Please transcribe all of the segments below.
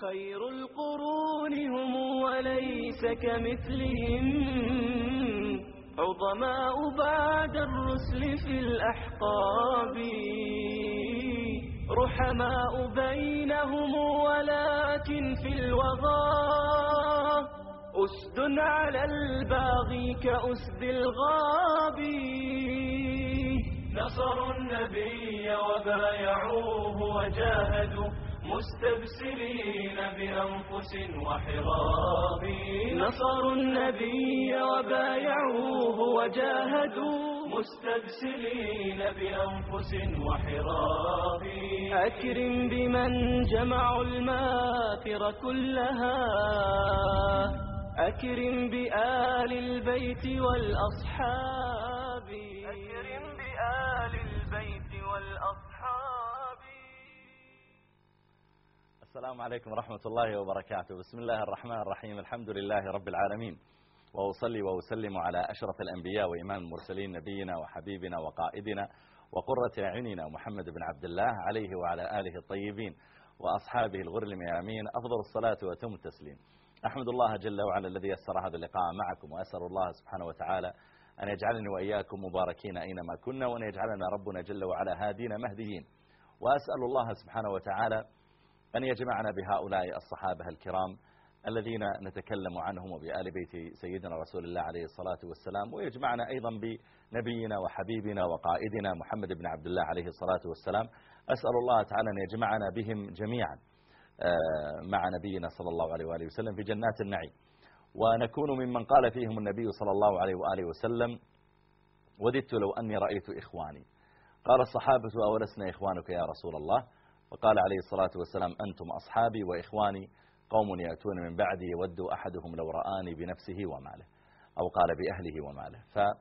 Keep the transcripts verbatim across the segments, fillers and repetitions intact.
خير القرون هم وليس كمثلهم عظماء بعد الرسل في الأحقاب رحماء بينهم ولكن في الوغى أسد على الباغي كأسد الغاب نصروا النبي وبايعوه وجاهدوا مستبسلين بأنفس وحراب نصروا النبي وبايعوه وجاهدوا مستبسلين بأنفس وحراب أكرم بمن جمعوا الماثر كلها أكرم بآل البيت والأصحاب أكرم بآل البيت والأصحاب. السلام عليكم ورحمة الله وبركاته. بسم الله الرحمن الرحيم. الحمد لله رب العالمين، وأصلي وأسلم على أشرف الأنبياء وإمام المرسلين نبينا وحبيبنا وقائدنا وقرة أعيننا محمد بن عبد الله عليه وعلى آله الطيبين وأصحابه الغر الميامين أفضل الصلاة وأتم التسليم. أحمد الله جل وعلا الذي يسر هذا اللقاء معكم، وأسأل الله سبحانه وتعالى أن يجعلني وإياكم مباركين أينما كنا، وأن يجعلنا ربنا جل وعلا هادين مهديين. وأسأل الله سبحانه وتعالى أن يجمعنا بهؤلاء الصحابة الكرام الذين نتكلم عنهم وبآل بيت سيدنا رسول الله عليه الصلاة والسلام، ويجمعنا أيضا بنبينا وحبيبنا وقائدنا محمد بن عبد الله عليه الصلاة والسلام. أسأل الله تعالى أن يجمعنا بهم جميعا مع نبينا صلى الله عليه وآله وسلم في جنات النعيم، ونكون ممن قال فيهم النبي صلى الله عليه وآله وسلم: وددت لو أني رأيت إخواني. قال الصحابة: أولسنا إخوانك يا رسول الله؟ وقال عليه الصلاة والسلام: أنتم أصحابي وإخواني قوم يأتون من بعدي يود أحدهم لو رآني بنفسه وماله، أو قال بأهله وماله.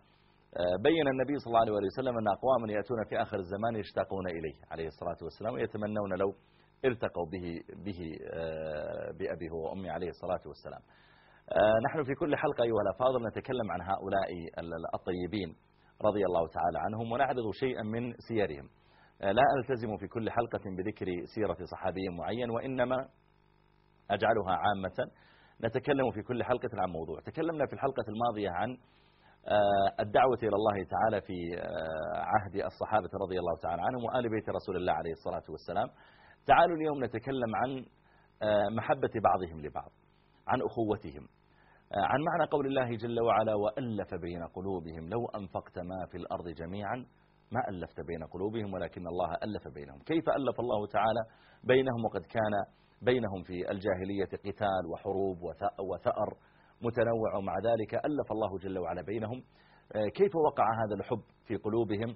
فبين النبي صلى الله عليه وسلم أن أقواما يأتون في آخر الزمان يشتاقون إليه عليه الصلاة والسلام، ويتمنون لو ارتقوا به, به بأبيه وأمي عليه الصلاة والسلام. نحن في كل حلقة أيها الأفاضل نتكلم عن هؤلاء الطيبين رضي الله تعالى عنهم، ونعرض شيئا من سيرهم. لا ألتزم في كل حلقة بذكر سيرة صحابي معين، وإنما أجعلها عامة. نتكلم في كل حلقة عن موضوع. تكلمنا في الحلقة الماضية عن الدعوة إلى الله تعالى في عهد الصحابة رضي الله تعالى عنهم وآل بيت رسول الله عليه الصلاة والسلام. تعالوا اليوم نتكلم عن محبة بعضهم لبعض، عن أخوتهم، عن معنى قول الله جل وعلا: وألف بين قلوبهم لو أنفقت ما في الأرض جميعا ما ألفت بين قلوبهم ولكن الله ألف بينهم. كيف ألف الله تعالى بينهم وقد كان بينهم في الجاهلية قتال وحروب وثأر متنوع، ومع ذلك ألف الله جل وعلا بينهم. كيف وقع هذا الحب في قلوبهم؟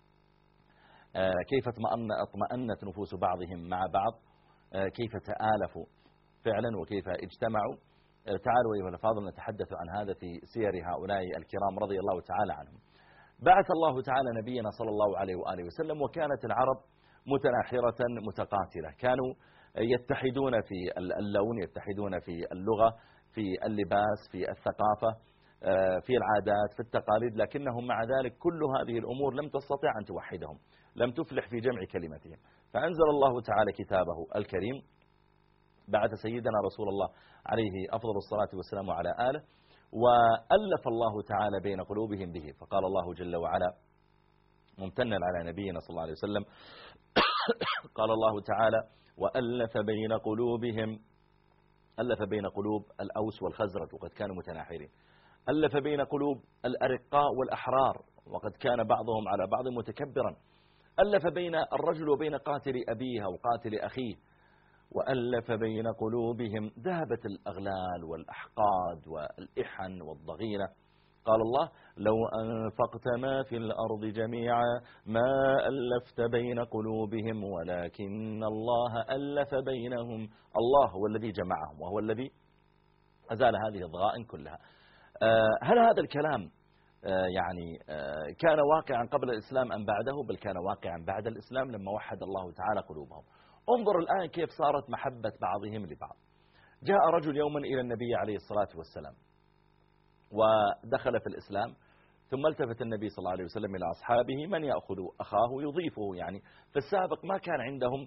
كيف اطمأنت نفوس بعضهم مع بعض؟ كيف تآلفوا فعلا وكيف اجتمعوا؟ تعالوا أيها الأفاضل نتحدث عن هذا في سير هؤلاء الكرام رضي الله تعالى عنهم. بعث الله تعالى نبينا صلى الله عليه وآله وسلم، وكانت العرب متناحرة متقاتلة، كانوا يتحدون في اللون، يتحدون في اللغة، في اللباس، في الثقافة، في العادات، في التقاليد، لكنهم مع ذلك كل هذه الأمور لم تستطع أن توحدهم، لم تفلح في جمع كلمتهم. فأنزل الله تعالى كتابه الكريم، بعث سيدنا رسول الله عليه أفضل الصلاة والسلام على آله، وألف الله تعالى بين قلوبهم به. فقال الله جل وعلا ممتنا على نبينا صلى الله عليه وسلم: قال الله تعالى: وألف بين قلوبهم، ألف بين قلوب الأوس والخزرج وقد كانوا متناحرين، ألف بين قلوب الأرقاء والأحرار وقد كان بعضهم على بعض متكبرا، ألف بين الرجل وبين قاتل أبيه أو قاتل أخيه، وألف بين قلوبهم. ذهبت الأغلال والأحقاد والإحن والضغينة. قال الله: لو أنفقت ما في الأرض جميعا ما ألفت بين قلوبهم ولكن الله ألف بينهم. الله هو الذي جمعهم، وهو الذي أزال هذه الضغائن كلها. هل هذا الكلام يعني كان واقعا قبل الإسلام أم بعده؟ بل كان واقعا بعد الإسلام لما وحد الله تعالى قلوبهم. انظر الآن كيف صارت محبة بعضهم لبعض. جاء رجل يوما إلى النبي عليه الصلاة والسلام ودخل في الإسلام، ثم التفت النبي صلى الله عليه وسلم إلى أصحابه: من يأخذ أخاه يضيفه؟ يعني في السابق ما كان عندهم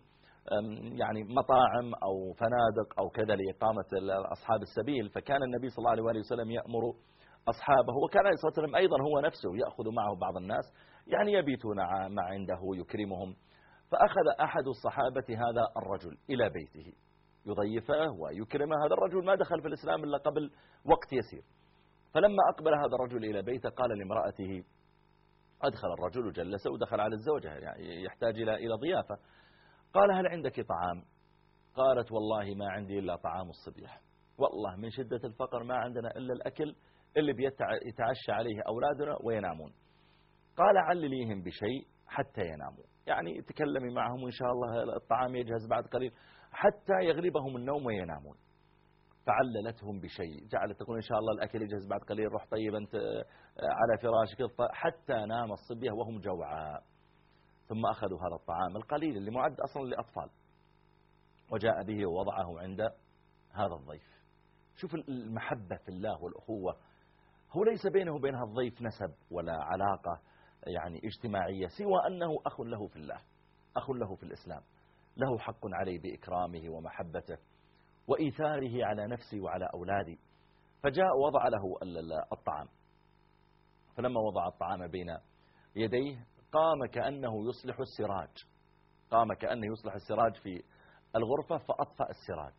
يعني مطاعم أو فنادق أو كذا لإقامة أصحاب السبيل، فكان النبي صلى الله عليه وآله وسلم يأمر أصحابه، وكان عليه الصلاة والسلام أيضا هو نفسه يأخذ معه بعض الناس يعني يبيتون مع عنده يكرمهم. فأخذ أحد الصحابة هذا الرجل إلى بيته يضيفه ويكرمه. هذا الرجل ما دخل في الإسلام إلا قبل وقت يسير. فلما أقبل هذا الرجل إلى بيته قال لامرأته، أدخل الرجل وجلس ودخل على الزوجة يعني يحتاج إلى إلى ضيافة، قال هل عندك طعام؟ قالت والله ما عندي إلا طعام الصبيح، والله من شدة الفقر ما عندنا إلا الأكل اللي بيتعشى عليه أولادنا وينامون. قال علليهم بشيء حتى يناموا، يعني تكلمي معهم وإن شاء الله الطعام يجهز بعد قليل حتى يغلبهم النوم وينامون. فعللتهم بشيء، جعلت تقول إن شاء الله الأكل يجهز بعد قليل، روح طيب أنت على فراشك، حتى نام الصبية وهم جوعاء. ثم أخذوا هذا الطعام القليل اللي معد أصلا لأطفال وجاء به ووضعه عند هذا الضيف. شوف المحبة في الله والأخوة، هو ليس بينه وبين هذا الضيف نسب ولا علاقة يعني اجتماعية، سوى أنه أخ له في الله، أخ له في الإسلام، له حق عليه بإكرامه ومحبته وإيثاره على نفسي وعلى أولادي. فجاء وضع له الطعام، فلما وضع الطعام بين يديه قام كأنه يصلح السراج، قام كأنه يصلح السراج في الغرفة فأطفأ السراج.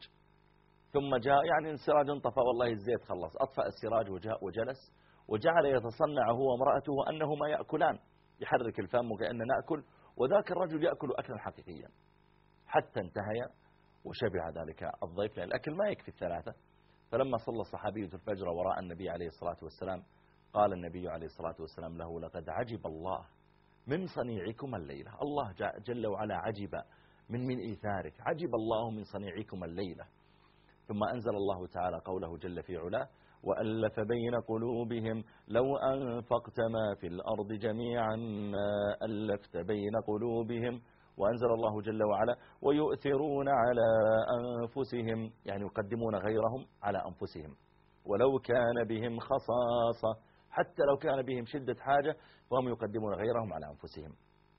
ثم جاء يعني السراج انطفأ والله الزيت خلص، أطفأ السراج وجاء وجلس وجعل يتصنع هو وامرأته أنهما يأكلان، يحرك الفم وكأن نأكل، وذاك الرجل يأكل أكلا حقيقيا حتى انتهي وشبع ذلك الضيف، لأن الأكل ما يكفي الثلاثة. فلما صلى الصحابي الفجر وراء النبي عليه الصلاة والسلام قال النبي عليه الصلاة والسلام له لقد عجب الله من صنيعكم الليلة، الله جل وعلا عجب من من إيثارك، عجب الله من صنيعكم الليلة. ثم أنزل الله تعالى قوله جل في علاه وألف بين قلوبهم لو أنفقت ما في الأرض جميعا ما ألفت بين قلوبهم. وأنزل الله جل وعلا ويؤثرون على أنفسهم، يعني يقدمون غيرهم على أنفسهم ولو كان بهم خصاصة، حتى لو كان بهم شدة حاجة فهم يقدمون غيرهم على أنفسهم.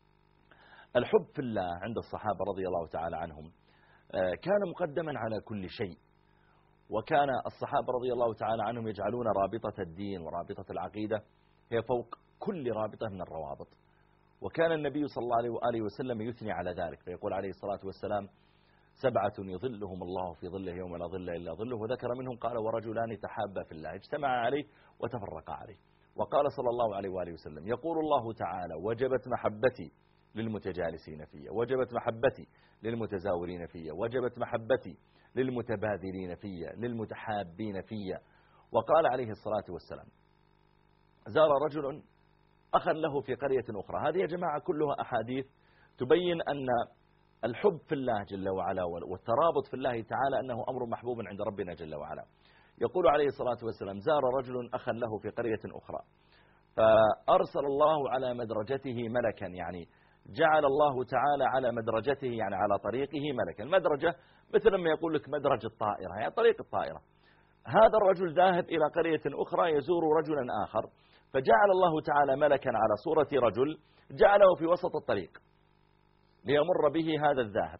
الحب في الله عند الصحابة رضي الله تعالى عنهم كان مقدما على كل شيء، وكان الصحابة رضي الله تعالى عنهم يجعلون رابطة الدين ورابطة العقيدة هي فوق كل رابطة من الروابط. وكان النبي صلى الله عليه وآله وسلم يثني على ذلك، فيقول عليه الصلاة والسلام سبعة يظلهم الله في ظله يوم لا ظل إلا ظله، وذكر منهم قال ورجلان تحابا في الله اجتمعا عليه وتفرقا عليه. وقال صلى الله عليه وآله وسلم يقول الله تعالى وجبت محبتي للمتجالسين فيا، وجبت محبتي للمتزاورين فيا، وجبت محبتي للمتبادلين فيا، للمتحابين فيا. وقال عليه الصلاة والسلام زار رجل أخا له في قرية أخرى. هذه يا جماعة كلها أحاديث تبين أن الحب في الله جل وعلا والترابط في الله تعالى أنه أمر محبوب عند ربنا جل وعلا. يقول عليه الصلاة والسلام زار رجل أخا له في قرية أخرى فأرسل الله على مدرجته ملكا، يعني جعل الله تعالى على مدرجته يعني على طريقه ملكا. المدرجة مثل ما يقول لك مدرج الطائرة، يعني طريق الطائرة. هذا الرجل ذاهب إلى قرية أخرى يزور رجلا آخر، فجعل الله تعالى ملكا على صورة رجل جعله في وسط الطريق ليمر به هذا الذاهب.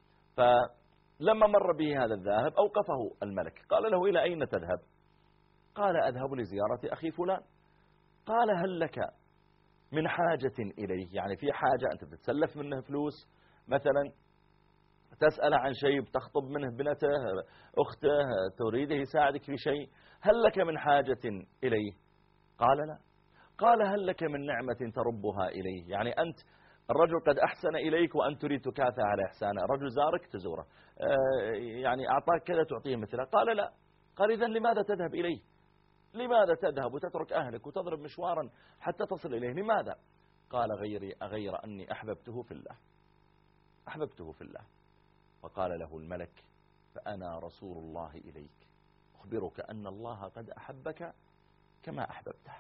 فلما مر به هذا الذاهب أوقفه الملك، قال له إلى أين تذهب؟ قال أذهب لزيارة أخي فلان. قال هل لك من حاجة إليه؟ يعني في حاجة أنت بتتسلف منه فلوس مثلا، تسأل عن شيء، بتخطب منه بنته أخته، تريده يساعدك في شيء، هل لك من حاجة إليه؟ قال لا. قال هل لك من نعمة تربها إليه؟ يعني أنت الرجل قد أحسن إليك وأنت تريد تكافئ على إحسانه، الرجل زارك تزوره، يعني أعطاك كذا تعطيه مثله. قال لا. قال إذن لماذا تذهب إليه؟ لماذا تذهب وتترك أهلك وتضرب مشوارا حتى تصل إليه؟ لماذا؟ قال غيري أغير أني أحببته في الله، أحببته في الله. فقال له الملك فأنا رسول الله إليك أخبرك أن الله قد أحبك كما أحببته.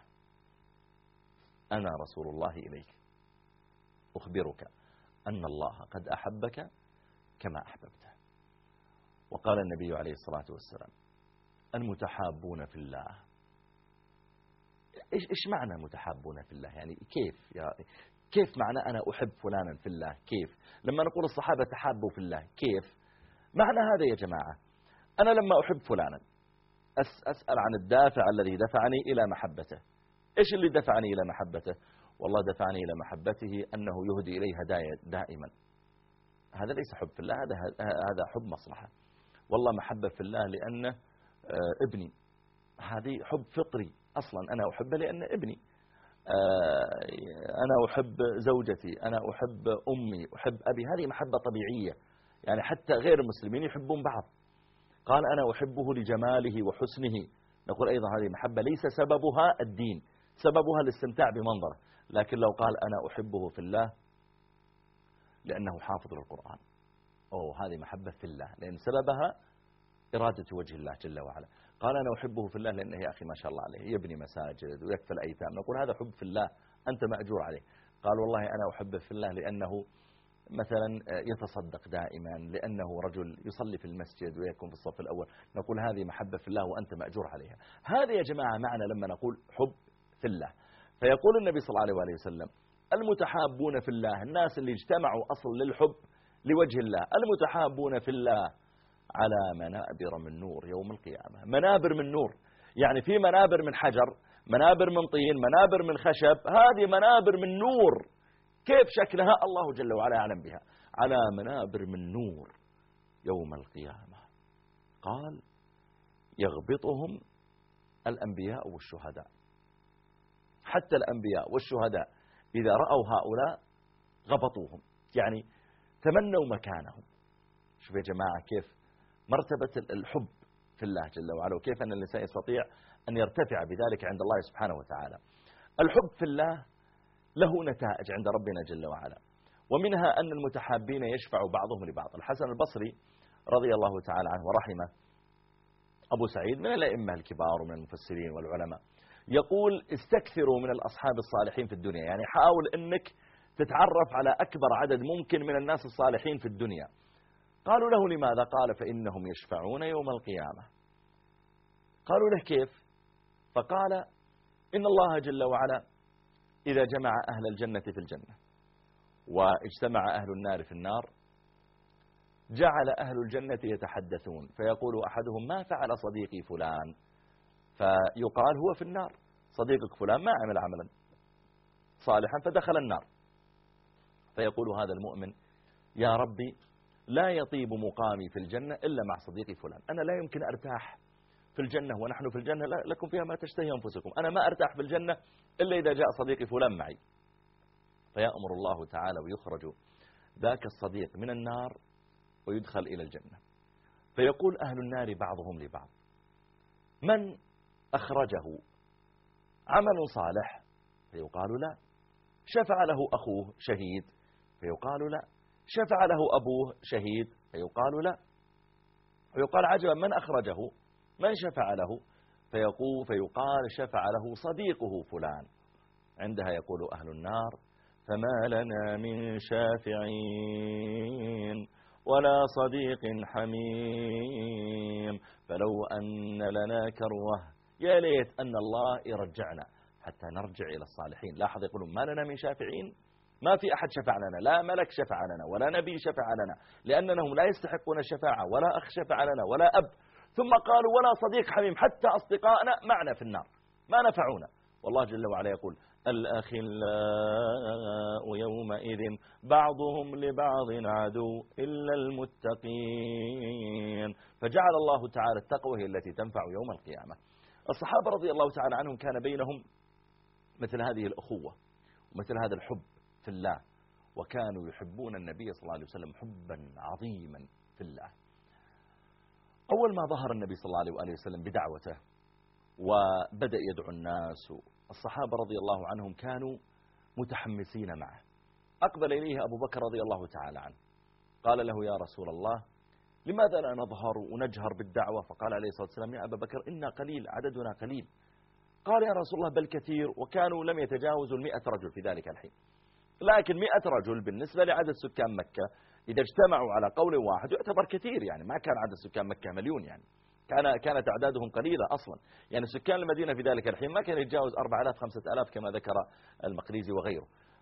أنا رسول الله إليك أخبرك أن الله قد أحبك كما أحببته. وقال النبي عليه الصلاة والسلام المتحابون في الله. إيش إيش معنى متحابون في الله؟ يعني كيف؟ يعني كيف معنى أنا أحب فلانا في الله؟ كيف لما نقول الصحابة تحابوا في الله؟ كيف معنى هذا يا جماعة؟ أنا لما أحب فلانا أسأل عن الدافع الذي دفعني إلى محبته. إيش اللي دفعني إلى محبته؟ والله دفعني إلى محبته أنه يهدي إليه هدايا دائما. هذا ليس حب في الله، هذا هذا حب مصلحة. والله محبة في الله لأنه ابني، هذه حب فطري أصلا، أنا أحبه لأنه ابني. أنا أحب زوجتي، أنا أحب أمي، أحب أبي، هذه محبة طبيعية. يعني حتى غير المسلمين يحبون بعض. قال أنا أحبه لجماله وحسنه، نقول أيضا هذه محبة ليس سببها الدين، سببها الاستمتاع بمنظره. لكن لو قال أنا أحبه في الله لأنه حافظ للقرآن، أوه هذه محبة في الله، لأن سببها إرادة وجه الله جل وعلا. قال أنا أحبه في الله لأنه يا أخي ما شاء الله عليه يبني مساجد ويكفل الأيتام، نقول هذا حب في الله، أنت مأجور عليه. قال والله أنا أحبه في الله لأنه مثلا يتصدق دائما، لأنه رجل يصلي في المسجد ويكون في الصف الأول، نقول هذه محبة في الله وأنت مأجور عليها. هذا يا جماعة معنى لما نقول حب في الله. فيقول النبي صلى الله عليه وسلم المتحابون في الله، الناس اللي اجتمعوا أصل للحب لوجه الله، المتحابون في الله على منابر من نور يوم القيامة. منابر من نور، يعني في منابر من حجر، منابر من طين، منابر من خشب، هذه منابر من نور. كيف شكلها؟ الله جل وعلا يعلم بها. على منابر من نور يوم القيامة. قال يغبطهم الأنبياء والشهداء. حتى الأنبياء والشهداء إذا رأوا هؤلاء غبطوهم، يعني تمنوا مكانهم. شوف يا جماعة كيف مرتبة الحب في الله جل وعلا، وكيف أن الإنسان يستطيع أن يرتفع بذلك عند الله سبحانه وتعالى. الحب في الله له نتائج عند ربنا جل وعلا، ومنها أن المتحابين يشفع بعضهم لبعض. الحسن البصري رضي الله تعالى عنه ورحمه، أبو سعيد من الأئمة الكبار ومن المفسرين والعلماء، يقول استكثروا من الأصحاب الصالحين في الدنيا، يعني حاول أنك تتعرف على أكبر عدد ممكن من الناس الصالحين في الدنيا. قالوا له لماذا؟ قال فإنهم يشفعون يوم القيامة. قالوا له كيف؟ فقال إن الله جل وعلا إذا جمع أهل الجنة في الجنة واجتمع أهل النار في النار، جعل أهل الجنة يتحدثون، فيقول أحدهم ما فعل صديقي فلان، فيقال هو في النار، صديقك فلان ما عمل عملا صالحا فدخل النار. فيقول هذا المؤمن يا ربي لا يطيب مقامي في الجنة إلا مع صديقي فلان، أنا لا يمكن أرتاح في الجنة ونحن في الجنة لكم فيها ما تشتهي أنفسكم، أنا ما أرتاح في الجنة إلا إذا جاء صديقي فلان معي. فيأمر الله تعالى ويخرج ذاك الصديق من النار ويدخل إلى الجنة. فيقول أهل النار بعضهم لبعض من أخرجه عمل صالح؟ فيقال لا. شفع له أخوه شهيد؟ فيقال لا. شفع له أبوه شهيد؟ فيقال لا. فيقال عجبا من أخرجه؟ من شفع له؟ فيقول فيقال شفع له صديقه فلان. عندها يقول أهل النار فما لنا من شافعين ولا صديق حميم فلو أن لنا كروة، يا ليت أن الله يرجعنا حتى نرجع إلى الصالحين. لاحظ يقولون ما لنا من شافعين، ما في أحد شفع لنا، لا ملك شفع لنا ولا نبي شفع لنا، لأنهم لا يستحقون الشفاعة، ولا أخ شفع لنا ولا أب. ثم قالوا ولا صديق حميم، حتى أصدقائنا معنا في النار ما نفعونا. والله جل وعلا يقول الأخلاء يومئذ بعضهم لبعض عدو إلا المتقين. فجعل الله تعالى التقوى هي التي تنفع يوم القيامة. الصحابة رضي الله تعالى عنهم كان بينهم مثل هذه الأخوة ومثل هذا الحب في الله، وكانوا يحبون النبي صلى الله عليه وسلم حبا عظيما في الله. أول ما ظهر النبي صلى الله عليه وآله وسلم بدعوته وبدأ يدعو الناس، الصحابة رضي الله عنهم كانوا متحمسين معه. أقبل إليه أبو بكر رضي الله تعالى عنه قال له يا رسول الله لماذا لا نظهر ونجهر بالدعوة؟ فقال عليه الصلاة والسلام يا أبا بكر إنا قليل، عددنا قليل. قال يا رسول الله بل كثير، وكانوا لم يتجاوزوا المئة رجل في ذلك الحين. لكن مئة رجل بالنسبة لعدد سكان مكة إذا اجتمعوا على قول واحد يعتبر كثير، يعني ما كان عدد سكان مكة مليون، يعني كان كانت أعدادهم قليلة أصلا. يعني سكان المدينة في ذلك الحين ما كان يتجاوز أربعة آلاف خمسة آلاف كما ذكر المقريزي وغيره.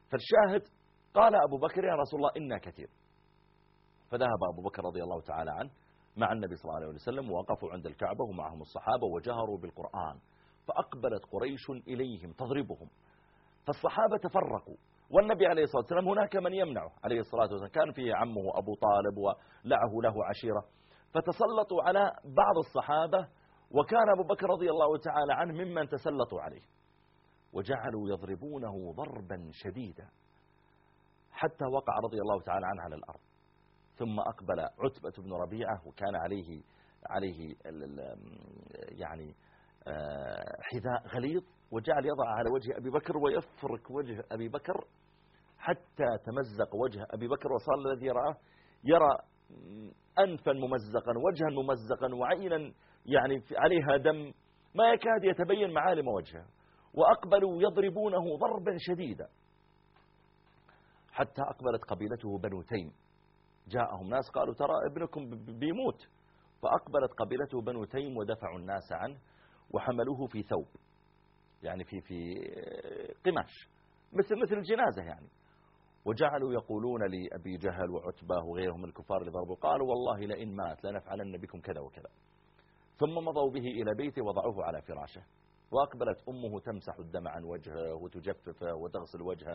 فالشاهد قال أبو بكر يا رسول الله إنا كثير. فذهب أبو بكر رضي الله تعالى عنه مع النبي صلى الله عليه وسلم، ووقفوا عند الكعبة ومعهم الصحابة وجهروا بالقرآن، فأقبلت قريش إليهم تضربهم، فالصحابة تفرقوا، والنبي عليه الصلاة والسلام هناك من يمنعه عليه الصلاة والسلام، كان فيه عمه أبو طالب ولعه له عشيرة، فتسلطوا على بعض الصحابة، وكان أبو بكر رضي الله تعالى عنه ممن تسلطوا عليه، وجعلوا يضربونه ضربا شديدا حتى وقع رضي الله تعالى عنه على الأرض. ثم أقبل عتبة بن ربيعة، وكان عليه عليه يعني حذاء غليظ، وجعل يضع على وجه أبي بكر ويفرك وجه أبي بكر حتى تمزق وجه أبي بكر، وصار الذي يراه يرى أنفا ممزقا، وجها ممزقا، وعينا يعني عليها دم ما يكاد يتبين معالم وجهه، وأقبلوا يضربونه ضربا شديدا حتى أقبلت قبيلته بنو تيم. جاءهم ناس قالوا ترى ابنكم بيموت، فأقبلت قبيلته بنو تيم ودفعوا الناس عنه وحملوه في ثوب، يعني في في قماش مثل مثل الجنازة يعني، وجعلوا يقولون لأبي جهل وعتبة وغيرهم الكفار اللي ضربوا، قالوا والله لئن مات لنفعلن بكم كذا وكذا. ثم مضوا به إلى بيته وضعوه على فراشه، وأقبلت أمه تمسح الدم عن وجهه وتجففه وتغسل وجهه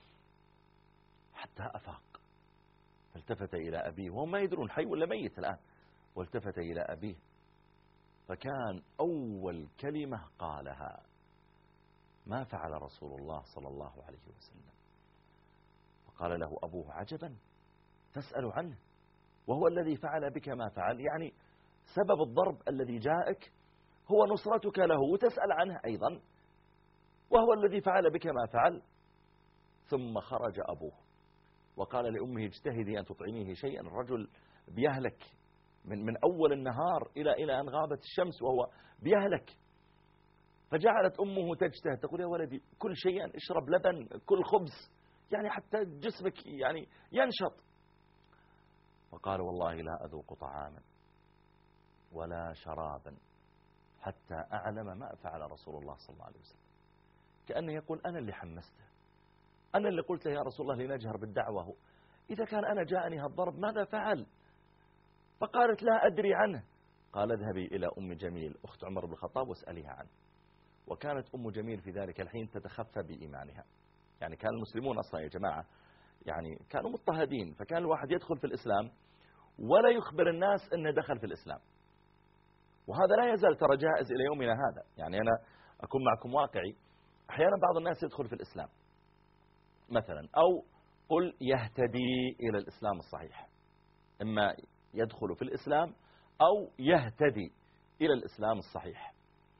حتى أفاق، فالتفت إلى أبيه وهم ما يدرون حي ولا ميت الآن، والتفت إلى أبيه، فكان أول كلمة قالها ما فعل رسول الله صلى الله عليه وسلم. فقال له أبوه عجبا تسأل عنه وهو الذي فعل بك ما فعل، يعني سبب الضرب الذي جاءك هو نصرتك له وتسأل عنه أيضا، وهو الذي فعل بك ما فعل. ثم خرج أبوه وقال لأمه اجتهدي أن تطعميه شيئا، الرجل بيهلك من من أول النهار إلى إلى أن غابت الشمس وهو بيهلك. فجعلت أمه تجتهد تقول يا ولدي كل شيئا، اشرب لبن، كل خبز، يعني حتى جسمك يعني ينشط. وقال والله لا أذوق طعاما ولا شرابا حتى أعلم ما فعل رسول الله صلى الله عليه وسلم. كأنه يقول أنا اللي حمسته، أنا اللي قلت له يا رسول الله لنجهر بالدعوة، إذا كان أنا جاءني هالضرب ماذا فعل؟ فقالت لا أدري عنه. قال اذهبي إلى أم جميل أخت عمر بن الخطاب واسأليها عنه. وكانت أم جميل في ذلك الحين تتخفى بإيمانها، يعني كان المسلمون أصلا يا جماعة يعني كانوا مضطهدين، فكان الواحد يدخل في الإسلام ولا يخبر الناس أنه دخل في الإسلام، وهذا لا يزال ترى جائز إلى يومنا هذا. يعني أنا أكون معكم واقعي، أحيانا بعض الناس يدخل في الإسلام مثلا، أو قل يهتدي إلى الإسلام الصحيح، إما يدخل في الإسلام أو يهتدي إلى الإسلام الصحيح،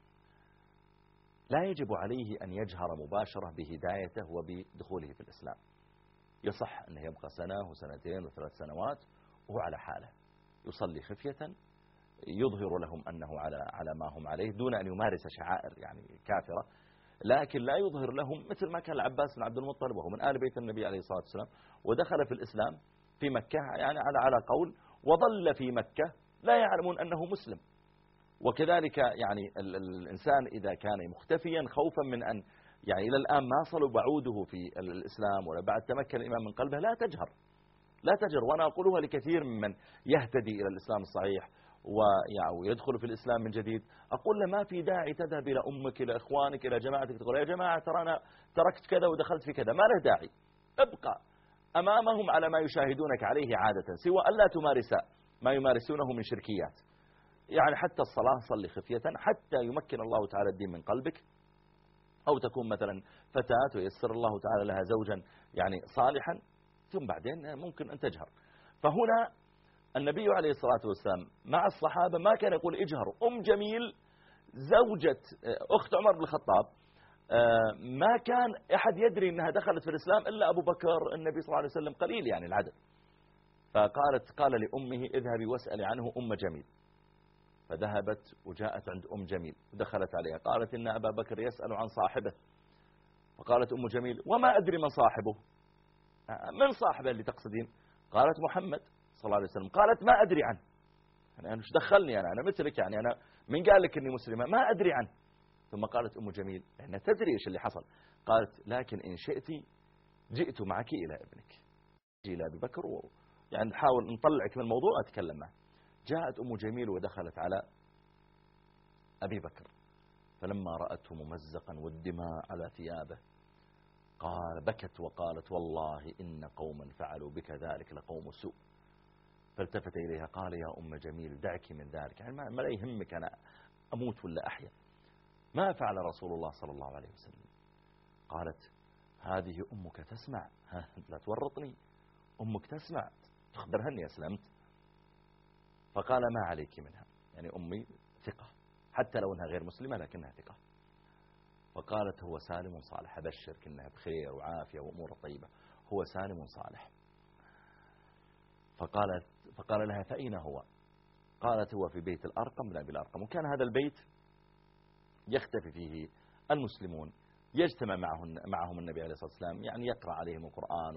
لا يجب عليه أن يجهر مباشرة بهدايته وبدخوله في الإسلام. يصح أنه يبقى سنة وسنتين وثلاث سنوات وهو على حاله، يصلي خفية، يظهر لهم أنه على على ما هم عليه دون أن يمارس شعائر يعني كافرة، لكن لا يظهر لهم مثل ما كان العباس بن عبد المطلب وهو من آل بيت النبي عليه الصلاة والسلام، ودخل في الإسلام في مكة يعني على على قول، وظل في مكة لا يعلمون أنه مسلم. وكذلك يعني ال ال الإنسان إذا كان مختفيا خوفا من أن يعني إلى الآن ما صلوا بعوده في الإسلام ولا بعد تمكن الإيمان من قلبه، لا تجهر لا تجهر. وأنا أقولها لكثير ممن يهتدي إلى الإسلام الصحيح ويدخل في الإسلام من جديد، أقول له ما في داعي تذهب إلى أمك إلى إخوانك إلى جماعتك تقول يا جماعة ترى أنا تركت كذا ودخلت في كذا، ما له داعي. ابقى أمامهم على ما يشاهدونك عليه عادة، سوى ألا تمارس ما يمارسونه من شركيات. يعني حتى الصلاة صلي خفية حتى يمكن الله تعالى الدين من قلبك، أو تكون مثلا فتاة ويسر الله تعالى لها زوجا يعني صالحا، ثم بعدين ممكن أن تجهر. فهنا النبي عليه الصلاة والسلام مع الصحابة ما كان يقول اجهروا. أم جميل زوجة أخت عمر بن الخطاب ما كان أحد يدري أنها دخلت في الإسلام إلا أبو بكر، النبي صلى الله عليه وسلم قليل يعني العدد. فقالت قال لأمه اذهبي واسألي عنه أم جميل. فذهبت وجاءت عند أم جميل ودخلت عليها، قالت إن أبا بكر يسأل عن صاحبه. فقالت أم جميل وما أدري من صاحبه، من صاحبه اللي تقصدين؟ قالت محمد صلى الله عليه وسلم. قالت ما أدري عنه، يعني أنا مش دخلني أنا أنا مثلك، يعني أنا من قال لك إني مسلمة؟ ما أدري عنه. ثم قالت أم جميل أنها تدري إيش اللي حصل، قالت لكن إن شئتي جئت معك إلى ابنك، جئ إلى أبي بكر و... يعني نحاول نطلعك من الموضوع أتكلم معه. جاءت أم جميل ودخلت على أبي بكر، فلما رأته ممزقا والدماء على ثيابه قال بكت وقالت والله إن قوما فعلوا بك ذلك لقوم سوء. فالتفت إليها قال يا أم جميل دعك من ذلك، يعني ما لا يهمك أنا أموت ولا أحيا، ما فعل رسول الله صلى الله عليه وسلم. قالت هذه أمك تسمع، ها لا تورطني، أمك تسمع تخبرها أني أسلمت. فقال ما عليك منها، يعني أمي ثقة حتى لو أنها غير مسلمة لكنها ثقة. فقالت هو سالم صالح، أبشرك أنها بخير وعافية وأمور طيبة، هو سالم صالح. فقالت فقال لها فأين هو؟ قالت هو في بيت الأرقم بن أبي الأرقم، وكان هذا البيت يختفي فيه المسلمون، يجتمع معهم معهم النبي عليه الصلاة والسلام، يعني يقرأ عليهم القرآن.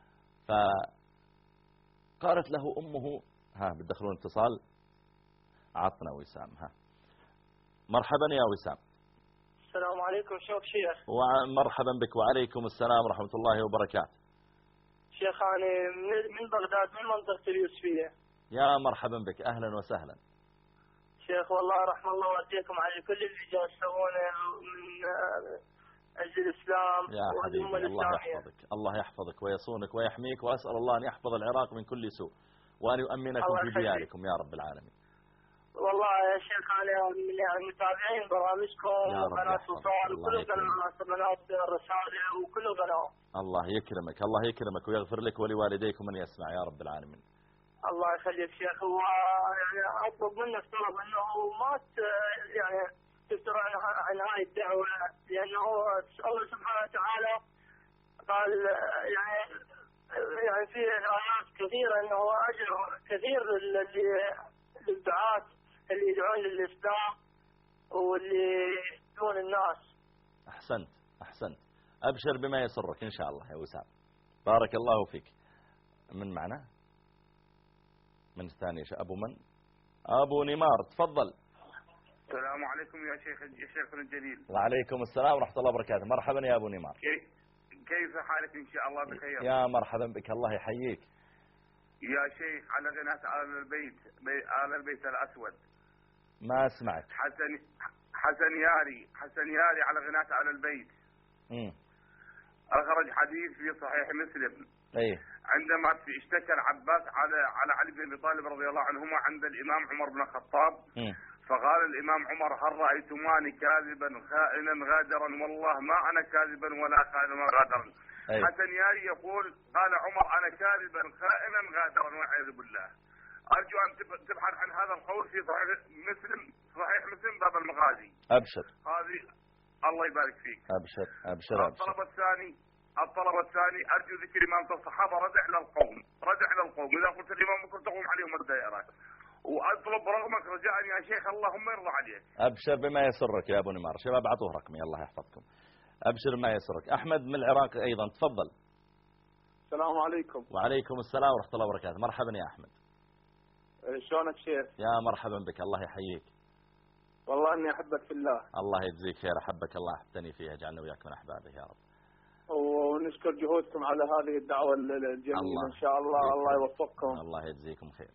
فقالت له أمه ها بتدخلون اتصال، عطنا وسام. ها مرحبا يا وسام. السلام عليكم شوف شيخ. ومرحبا بك. وعليكم السلام ورحمة الله وبركاته. شيخ أنا من بغداد من منطقة اليوسفية. يا مرحبا بك، أهلا وسهلا. شيخ والله رحم الله والديكم على كل اللي جالس تسوونه من أجل الإسلام والأمة الإسلامية. الله يحفظك، الله يحفظك ويصونك ويحميك، وأسأل الله أن يحفظ العراق من كل سوء وأن يؤمنكم في دياركم يا رب العالمين. والله يا شيخ أنا من يعني متابعين برامجكم وقناة وصال وكل قناة الرسالة وكل قناة. الله يكرمك، الله يكرمك ويغفر لك ولوالديكم من يسمع يا رب العالمين. الله يخليك شيخ. هو يعني أطلب منك طلب أنه ما يعني تفتر عن هاي الدعوة، لأنه الله سبحانه وتعالى قال يعني يعني في آيات كثيرة أنه أجر كثير للدعاة اللي يدعون للإسلام واللي يدعون الناس. أحسنت أحسنت، أبشر بما يسرك إن شاء الله يا وسام، بارك الله فيك. من معنا؟ من الثاني أبو من؟ أبو نمار، تفضل. السلام عليكم يا شيخ يا شيخنا الجليل. وعليكم السلام ورحمة الله وبركاته. مرحبا يا أبو نمار. كيف حالك؟ إن شاء الله بخير. يا مرحبا بك، الله يحييك. يا شيخ على غناة آل البيت آل البيت الأسود. ما أسمعك. حسن حسن ياري حسن ياري على غناة آل البيت. امم أخرج حديث في صحيح مسلم. أيه. عندما اشتكى العباس على على علي بن ابي طالب رضي الله عنهما عند الامام عمر بن الخطاب. م. فقال الامام عمر هل رايتماني كاذبا خائنا غادرا؟ والله ما انا كاذبا ولا خائنا غادرا. أيه. حسن ياري يقول قال عمر انا كاذبا خائنا غادرا والعياذ بالله. ارجو ان تبحث عن هذا القول في صحيح مسلم صحيح مسلم باب المغازي. ابشر. هذه الله يبارك فيك. ابشر ابشر ابشر. الطلب الثاني الطلب الثاني أرجو ذكر إمامة الصحابة ردع للقوم ردع للقوم إذا قلت الإمام ممكن تقوم عليهم الدائرة. وأطلب رغمك رجاء يا شيخ اللهم يرضى عليك. أبشر بما يسرك يا أبو نمار. شباب أعطوه رقمي الله يحفظكم. أبشر بما يسرك. أحمد من العراق أيضا تفضل. السلام عليكم. وعليكم السلام ورحمة الله وبركاته. مرحبا يا أحمد. شلونك شيخ؟ يا مرحبا بك، الله يحييك. والله إني أحبك في الله. الله يجزيك خير، أحبك الله أحبتني فيها، جعلنا وياك من أحبابه يا رب. ونشكر جهودكم على هذه الدعوة الجميلة إن شاء الله. الله يوفقكم. الله يجزيكم خير.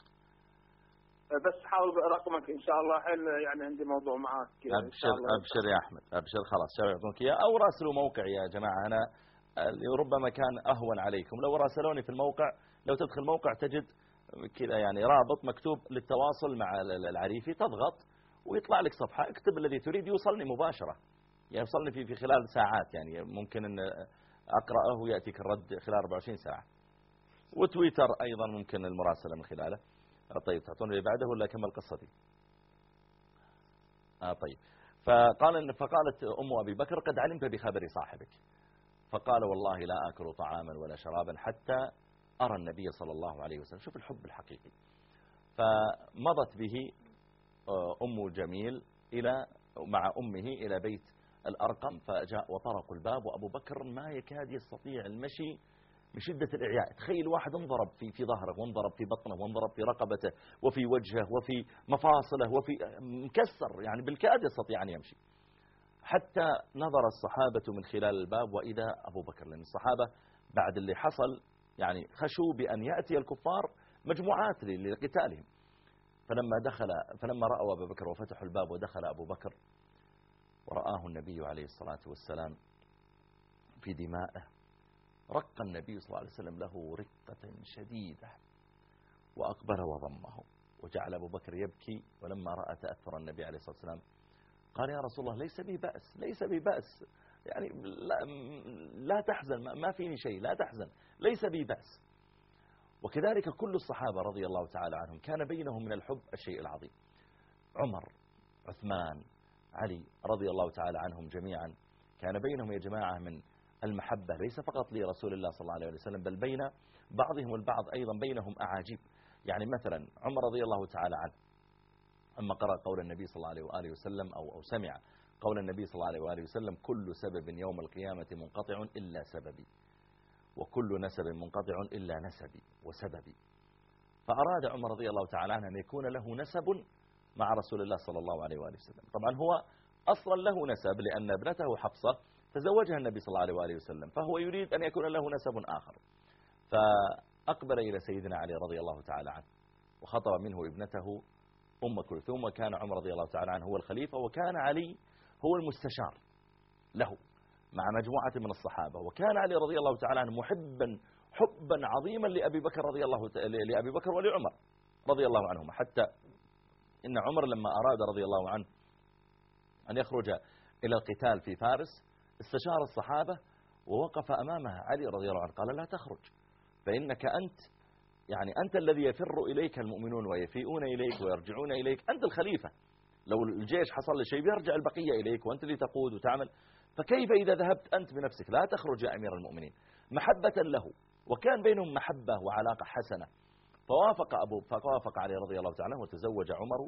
بس حاول رقمك إن شاء الله، حين يعني عندي موضوع معاك. أبشر أبشر يا أحمد أبشر، خلاص شباب يعطونك إياه أو راسلوا موقع يا جماعة. أنا ربما كان أهون عليكم لو راسلوني في الموقع. لو تدخل الموقع تجد كذا يعني رابط مكتوب للتواصل مع العريفي، تضغط ويطلع لك صفحة، اكتب الذي تريد يوصلني مباشرة، يوصلني في في خلال ساعات، يعني ممكن أن أقرأه ويأتيك الرد خلال أربع وعشرين ساعة. وتويتر أيضا ممكن المراسلة من خلاله. طيب تعطون اللي بعده ولا كمل قصتي؟ آه طيب. فقال فقالت أم أبي بكر قد علمت بخبر صاحبك. فقال والله لا آكل طعاما ولا شرابا حتى أرى النبي صلى الله عليه وسلم. شوف الحب الحقيقي. فمضت به أم جميل إلى مع أمه إلى بيت الأرقم، فجاء وطرقوا الباب وأبو بكر ما يكاد يستطيع المشي من شدة الإعياء. تخيل واحد انضرب في في ظهره وانضرب في بطنه وانضرب في رقبته وفي وجهه وفي مفاصله وفي مكسر، يعني بالكاد يستطيع أن يمشي. حتى نظر الصحابة من خلال الباب وإذا أبو بكر، لأن الصحابة بعد اللي حصل يعني خشوا بأن يأتي الكفار مجموعات لقتالهم. فلما دخل فلما رأوا أبا بكر وفتحوا الباب ودخل أبو بكر ورآه النبي عليه الصلاة والسلام في دمائه، رق النبي صلى الله عليه وسلم له رقة شديدة وأقبل وضمه، وجعل أبو بكر يبكي. ولما رأى تأثر النبي عليه الصلاة والسلام قال يا رسول الله ليس بي بأس، ليس بي بأس، يعني لا, لا تحزن، ما فيني شيء، لا تحزن، ليس بي بأس. وكذلك كل الصحابة رضي الله تعالى عنهم كان بينهم من الحب الشيء العظيم. عمر، عثمان، علي رضي الله تعالى عنهم جميعا كان بينهم يا جماعة من المحبة ليس فقط لرسول الله صلى الله عليه وسلم، بل بين بعضهم البعض أيضا بينهم أعاجيب. يعني مثلا عمر رضي الله تعالى عنه أما قرأ قول النبي صلى الله عليه وآله وسلم أو, أو سمع قول النبي صلى الله عليه وآله وسلم كل سبب يوم القيامة منقطع إلا سببي، وكل نسب منقطع إلا نسبي وسببي. فأراد عمر رضي الله تعالى عنه أن يكون له نسب مع رسول الله صلى الله عليه وآله وسلم. طبعا هو أصلا له نسب لأن ابنته حفصة تزوجها النبي صلى الله عليه وآله وسلم، فهو يريد أن يكون له نسب آخر. فأقبل إلى سيدنا علي رضي الله تعالى عنه وخطب منه ابنته أم كلثوم، وكان عمر رضي الله تعالى عنه هو الخليفة، وكان علي هو المستشار له مع مجموعة من الصحابة. وكان علي رضي الله تعالى عنه محبا حبا عظيما لأبي بكر رضي الله لأبي بكر ولعمر رضي الله عنهما، حتى إن عمر لما أراد رضي الله عنه أن يخرج إلى القتال في فارس استشار الصحابة ووقف أمامه علي رضي الله عنه قال لا تخرج، فإنك أنت يعني أنت الذي يفر إليك المؤمنون ويفيئون إليك ويرجعون إليك، أنت الخليفة، لو الجيش حصل لشيء بيرجع البقية إليك وأنت اللي تقود وتعمل، فكيف إذا ذهبت أنت بنفسك؟ لا تخرج يا أمير المؤمنين، محبة له. وكان بينهم محبة وعلاقة حسنة. فوافق أبو فوافق علي رضي الله تعالى عنه وتزوج عمر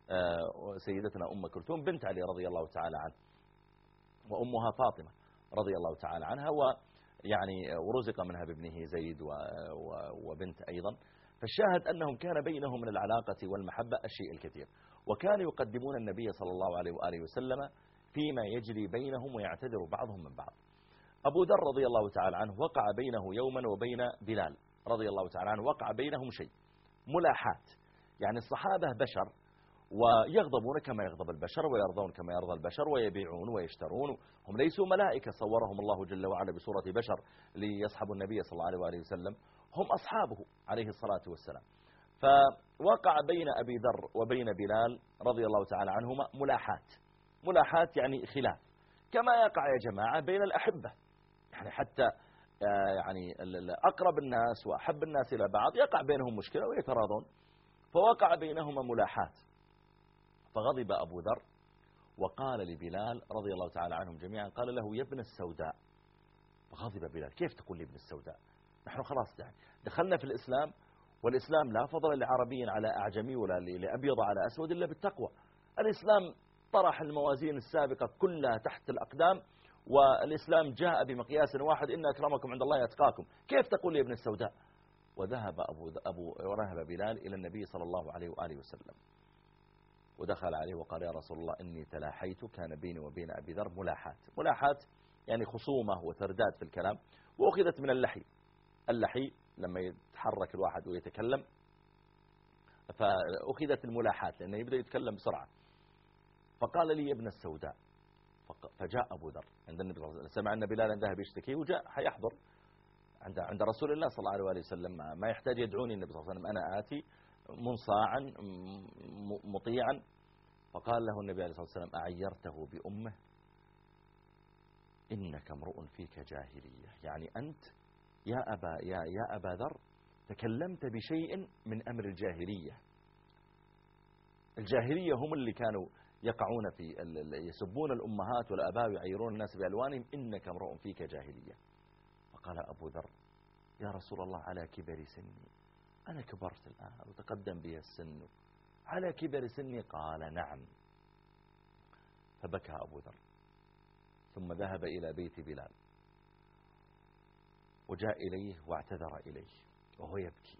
سيدتنا أم كلثوم بنت علي رضي الله تعالى عنه، وأمها فاطمة رضي الله تعالى عنها، ويعني ورزق منها بابنه زيد وبنت أيضا. فالشاهد أنهم كان بينهم من العلاقة والمحبة الشيء الكثير، وكانوا يقدمون النبي صلى الله عليه وآله وسلم فيما يجري بينهم ويعتذر بعضهم من بعض. أبو ذر رضي الله تعالى عنه وقع بينه يوما وبين بلال رضي الله تعالى عنه وقع بينهم شيء ملاحات. يعني الصحابة بشر ويغضبون كما يغضب البشر ويرضون كما يرضى البشر ويبيعون ويشترون، هم ليسوا ملائكة صورهم الله جل وعلا بصورة بشر ليصحبوا النبي صلى الله عليه وآله وسلم، هم أصحابه عليه الصلاة والسلام. فوقع بين أبي ذر وبين بلال رضي الله تعالى عنهما ملاحات. ملاحات يعني خلاف، كما يقع يا جماعة بين الأحبة، يعني حتى يعني أقرب الناس وأحب الناس إلى بعض يقع بينهم مشكلة ويتراضون. فوقع بينهما ملاحات، فغضب أبو ذر وقال لبلال رضي الله تعالى عنهم جميعا قال له يا ابن السوداء. فغضب بلال، كيف تقول لي ابن السوداء؟ نحن خلاص يعني دخلنا في الإسلام، والإسلام لا فضل لعربي على أعجمي ولا لأبيض على أسود إلا بالتقوى. الإسلام طرح الموازين السابقة كلها تحت الأقدام، والإسلام جاء بمقياس واحد إن أكرمكم عند الله يتقاكم، كيف تقول لي ابن السوداء؟ وذهب أبو أبو ورهب بلال إلى النبي صلى الله عليه وآله وسلم، ودخل عليه وقال يا رسول الله إني تلاحيت، كان بيني وبين أبي ذر ملاحات. ملاحات يعني خصومة وترداد في الكلام، وأخذت من اللحي. اللحي لما يتحرك الواحد ويتكلم فأخذت الملاحات لأنه يبدأ يتكلم بسرعة. فقال لي يا ابن السوداء. فجاء أبو ذر عند النبي صلى الله عليه وسلم، سمع أن بلال ذهب يشتكي وجاء حيحضر عند عند رسول الله صلى الله عليه وآله وسلم، ما يحتاج يدعوني النبي صلى الله عليه وسلم، أنا آتي منصاعا مطيعا. فقال له النبي عليه الصلاة والسلام أعيرته بأمه إنك امرؤ فيك جاهلية، يعني أنت يا أبا, يا, يا أبا ذر تكلمت بشيء من أمر الجاهلية. الجاهلية هم اللي كانوا يقعون في يسبون الأمهات والآباء ويعيرون الناس بألوانهم، إنك امرؤ فيك جاهلية. فقال أبو ذر يا رسول الله على كبر سني، أنا كبرت الآن وتقدم بي السن، على كبر سني؟ قال نعم. فبكى أبو ذر ثم ذهب إلى بيت بلال وجاء إليه واعتذر إليه وهو يبكي.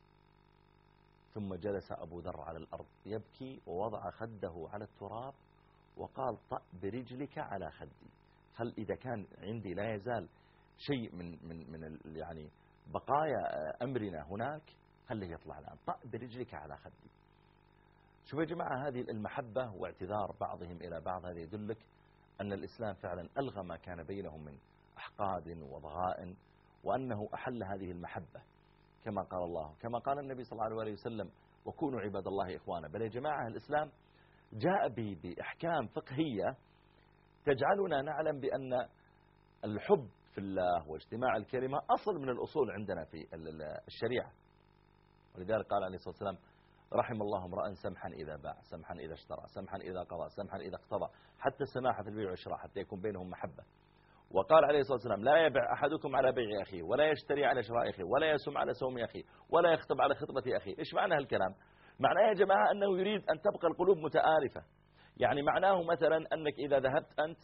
ثم جلس أبو ذر على الأرض يبكي ووضع خده على التراب وقال طأ برجلك على خدي. هل إذا كان عندي لا يزال شيء من من من يعني بقايا أمرنا هناك، خليه يطلع الآن، طأ برجلك على خدي. شوف يا جماعة، هذه المحبة واعتذار بعضهم إلى بعض، هذا يدلك أن الإسلام فعلا ألغى ما كان بينهم من أحقاد وضغائن، وأنه أحل هذه المحبة كما قال الله، كما قال النبي صلى الله عليه وسلم: وكونوا عباد الله إخوانا. بل يا جماعة، الإسلام جاء بأحكام فقهية تجعلنا نعلم بأن الحب في الله واجتماع الكلمة أصل من الأصول عندنا في الشريعة. ولذلك قال عليه الصلاة والسلام: رحم الله امرأ سمحا إذا باع، سمحا إذا اشترى، سمحا إذا قضى، سمحا إذا اقتضى، حتى السماحة في البيع والشراء حتى يكون بينهم محبة. وقال عليه الصلاة والسلام: لا يبع أحدكم على بيع أخيه، ولا يشتري على شراء أخيه، ولا يسم على سوم أخيه، ولا يخطب على خطبة أخيه. إيش معنى هالكلام؟ معناه يا جماعة أنه يريد أن تبقى القلوب متآلفة. يعني معناه مثلا أنك إذا ذهبت أنت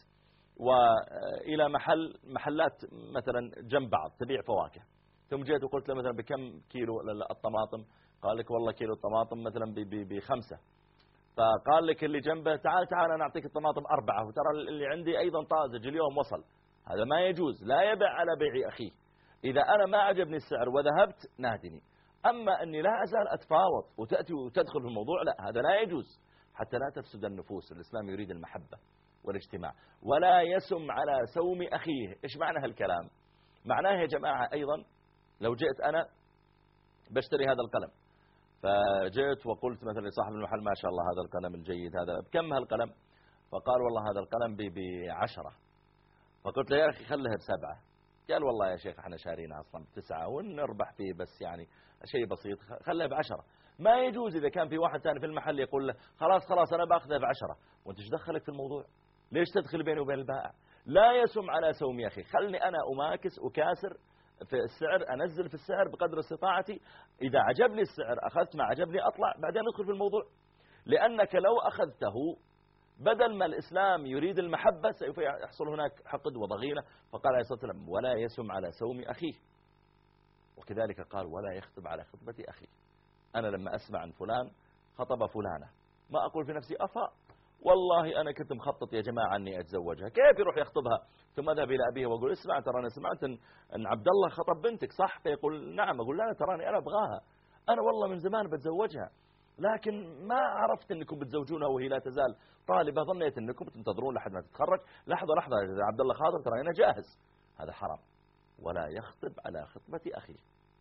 وإلى محل محلات مثلا جنب بعض تبيع فواكه، ثم جيت وقلت له مثلا: بكم كيلو الطماطم؟ قال لك: والله كيلو الطماطم مثلا بخمسة. فقال لك اللي جنبه: تعال تعال أنا أعطيك الطماطم أربعة، وترى اللي عندي أيضا طازج اليوم وصل. هذا ما يجوز، لا يبع على بيع أخيه. إذا أنا ما عجبني السعر وذهبت نادني. أما أني لا أزال أتفاوض وتأتي وتدخل في الموضوع، لا، هذا لا يجوز حتى لا تفسد النفوس. الإسلام يريد المحبة والاجتماع. ولا يسم على سوم أخيه. إيش معنى هالكلام؟ معناه يا جماعة أيضا لو جئت أنا بشتري هذا القلم، فجئت وقلت مثلا لصاحب المحل: ما شاء الله هذا القلم الجيد، هذا بكم هالقلم؟ فقال: والله هذا القلم بعشرة. فقلت له: يا أخي خلها بسبعة. قال: والله يا شيخ احنا شارينا أصلا بتسعة ونربح فيه بس يعني شيء بسيط، خلها بعشرة. ما يجوز إذا كان في واحد ثاني في المحل يقول له: خلاص خلاص أنا باخذها بعشرة، وانت ايش دخلك في الموضوع؟ ليش تدخل بيني وبين البائع؟ لا يسم على سوم يا أخي، خلني أنا أماكس أكاسر في السعر، أنزل في السعر بقدر استطاعتي. إذا عجبني السعر أخذت، ما عجبني أطلع، بعدين ندخل في الموضوع. لأنك لو أخذته بدل ما الإسلام يريد المحبة سوف يحصل هناك حقد وضغينة. فقال عليه الصلاة والسلام: ولا يسم على سوم أخيه. وكذلك قال: ولا يخطب على خطبة أخيه. أنا لما أسمع عن فلان خطب فلانة ما أقول في نفسي: أفا والله أنا كنت مخطط يا جماعة أني أتزوجها. كيف يروح يخطبها ثم أذهب إلى أبيه وأقول: اسمع ترى أنا سمعت أن عبد الله خطب بنتك صح؟ فيقول: نعم. أقول: لا تراني أنا أبغاها، أنا والله من زمان بتزوجها، لكن ما عرفت أنكم بتزوجونها وهي لا تزال طالبة، ظنيت أنكم تنتظرون لحد ما تتخرج. لحظة لحظة إذا عبد الله خاطب ترى أنا جاهز. هذا حرام. ولا يخطب على خطبة أخيه.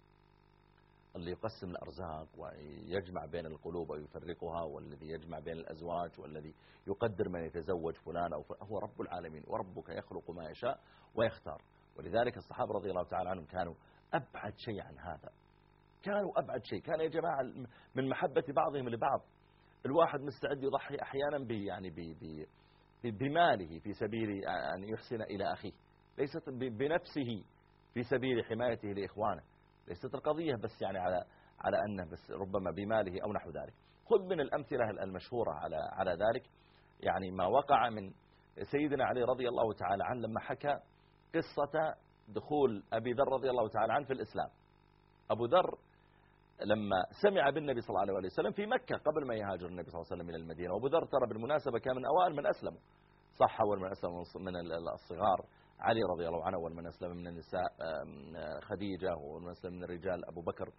اللي يقسم الأرزاق ويجمع بين القلوب ويفرقها، والذي يجمع بين الأزواج، والذي يقدر من يتزوج فلان أو فلان، هو رب العالمين. وربك يخلق ما يشاء ويختار. ولذلك الصحابة رضي الله تعالى عنهم كانوا أبعد شيء عن هذا، كانوا أبعد شيء. كان يا جماعة من محبة بعضهم لبعض. الواحد مستعد يضحي أحيانا ب يعني ب ب بماله في سبيل أن يحسن إلى أخيه، ليست بنفسه في سبيل حمايته لإخوانه. ليست القضية بس يعني على على أنه بس ربما بماله أو نحو ذلك. خذ من الأمثلة المشهورة على على ذلك يعني ما وقع من سيدنا علي رضي الله تعالى عنه لما حكى قصة دخول أبي ذر رضي الله تعالى عنه في الإسلام. أبو ذر لما سمع بالنبي صلى الله عليه وسلم في مكة قبل ما يهاجر النبي صلى الله عليه وسلم إلى المدينة، وأبو ذر ترى بالمناسبة كان من أوائل من أسلموا، صح، أول من أسلم من الصغار علي رضي الله عنه، أول من أسلم من النساء خديجة، وأول من أسلم من الرجال أبو بكر.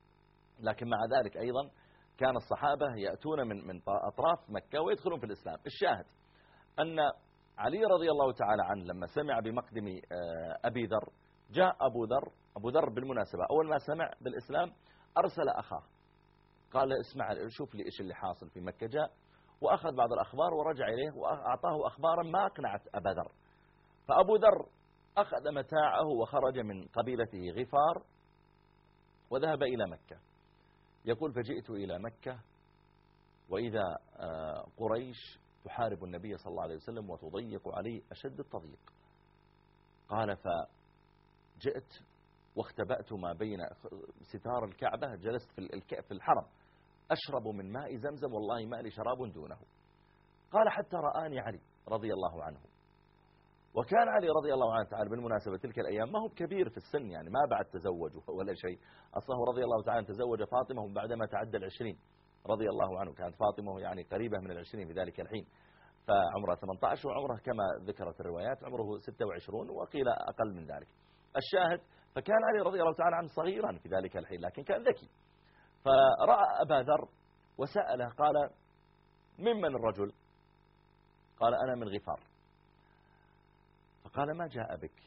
لكن مع ذلك أيضا كان الصحابة يأتون من من أطراف مكة ويدخلون في الإسلام. الشاهد أن علي رضي الله تعالى عنه لما سمع بمقدم أبي ذر جاء أبو ذر أبو ذر بالمناسبة أول ما سمع بالإسلام أرسل أخاه قال: اسمع شوف لي إيش اللي حاصل في مكة. جاء وأخذ بعض الأخبار ورجع إليه وأعطاه أخبارا ما أقنعت أبا ذر. فأبو ذر أخذ متاعه وخرج من قبيلته غفار وذهب إلى مكة. يقول: فجئت إلى مكة وإذا قريش تحارب النبي صلى الله عليه وسلم وتضيق عليه أشد التضييق. قال: فجئت واختبأت ما بين ستار الكعبة، جلست في الحرم أشرب من ماء زمزم، والله ما لي شراب دونه. قال: حتى رآني علي رضي الله عنه. وكان علي رضي الله عنه تعالى بالمناسبة تلك الأيام ما هو كبير في السن، يعني ما بعد تزوج ولا شيء. أصله رضي الله تعالى تزوج فاطمة بعدما تعدى العشرين رضي الله عنه، كانت فاطمة يعني قريبة من العشرين في ذلك الحين، فعمره ثمانية عشر وعمره كما ذكرت الروايات عمره ستة وعشرين وقيل أقل من ذلك. الشاهد فكان علي رضي الله تعالى عنه صغيرا في ذلك الحين لكن كان ذكي، فرأى أبا ذر وسأله قال ممن الرجل؟ قال أنا من غفار. فقال ما جاء بك؟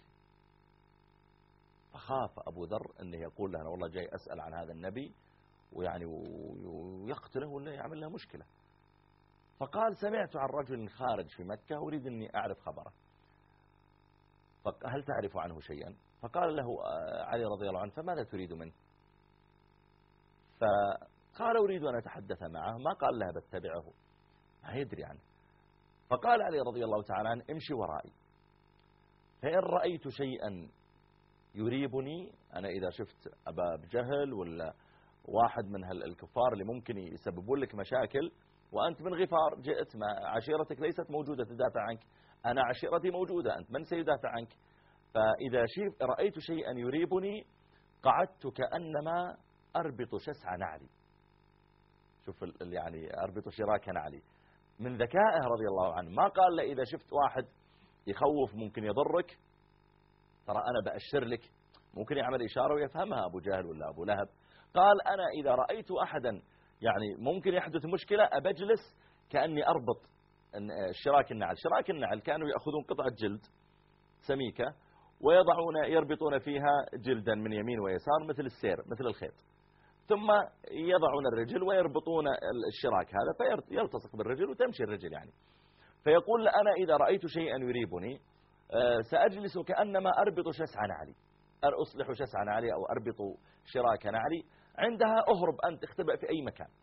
فخاف أبو ذر أنه يقول له أنا والله جاي أسأل عن هذا النبي ويعني ويقتله ولا يعمل له مشكلة. فقال سمعت عن رجل خارج في مكة أريد أني أعرف خبره، هل تعرف عنه شيئا؟ فقال له علي رضي الله عنه فماذا تريد منه؟ فقال أريد أن أتحدث معه. ما قال له بتبعه، ما يدري عنه. فقال علي رضي الله تعالى عنه امشي ورائي، فإن رأيت شيئا يريبني، أنا إذا شفت أبا جهل ولا واحد من الكفار اللي ممكن يسببون لك مشاكل وأنت من غفار جئت ما عشيرتك ليست موجودة تدافع عنك، أنا عشيرتي موجودة، أنت من سيدافع عنك؟ فإذا رأيت شيئا يريبني قعدت كأنما أربط شسع نعلي. شوف يعني أربط شراك نعلي. من ذكائه رضي الله عنه ما قال له إذا شفت واحد يخوف ممكن يضرك ترى أنا بأشر لك، ممكن يعمل إشارة ويفهمها أبو جهل ولا أبو لهب. قال أنا إذا رأيت أحدا يعني ممكن يحدث مشكلة أبجلس كأني أربط شراك النعل. شراك النعل كانوا يأخذون قطعة جلد سميكة ويضعون يربطون فيها جلدا من يمين ويسار مثل السير مثل الخيط، ثم يضعون الرجل ويربطون الشراك هذا فيلتصق بالرجل وتمشي الرجل يعني. فيقول أنا إذا رأيت شيئا يريبني سأجلس كأنما أربط شسع نعلي، أصلح شسع نعلي أو أربط شراك نعلي، عندها أهرب أنت اختبئ في أي مكان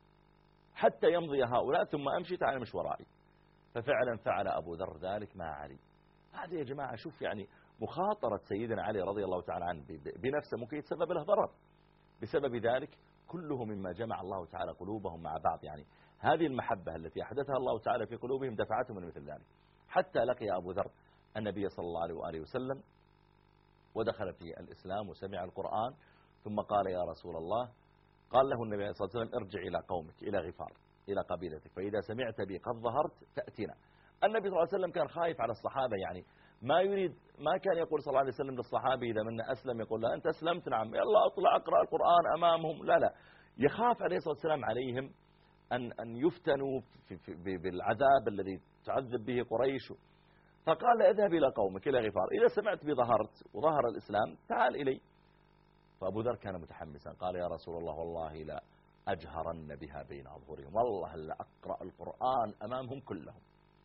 حتى يمضي هؤلاء ثم أمشي تعال مش ورائي. ففعلا فعل أبو ذر ذلك مع علي. هذا يا جماعة شوف يعني مخاطرة سيدنا علي رضي الله تعالى عنه بنفسه ممكن يتسبب له ضرر. بسبب ذلك كله مما جمع الله تعالى قلوبهم مع بعض، يعني هذه المحبة التي أحدثها الله تعالى في قلوبهم دفعتهم من مثل ذلك. حتى لقي أبو ذر النبي صلى الله عليه وآله وسلم ودخل في الإسلام وسمع القرآن، ثم قال يا رسول الله، قال له النبي صلى الله عليه وسلم ارجع إلى قومك إلى غفار إلى قبيلتك فإذا سمعت بي قد ظهرت تأتينا. النبي صلى الله عليه وسلم كان خايف على الصحابة، يعني ما يريد ما كان يقول صلى الله عليه وسلم للصحابي إذا منا أسلم يقول له أنت أسلمت نعم يلا أطلع أقرأ القرآن أمامهم، لا لا يخاف عليه الصلاة والسلام عليهم أن أن يفتنوا في في بالعذاب الذي تعذب به قريش. فقال اذهب إلى قومك إلى غفار إذا سمعت بي ظهرت وظهر الإسلام تعال إلي. فأبو ذر كان متحمسا قال يا رسول الله والله لا أجهرن بها بين أظهرهم، والله لا أقرأ القرآن أمامهم كلهم.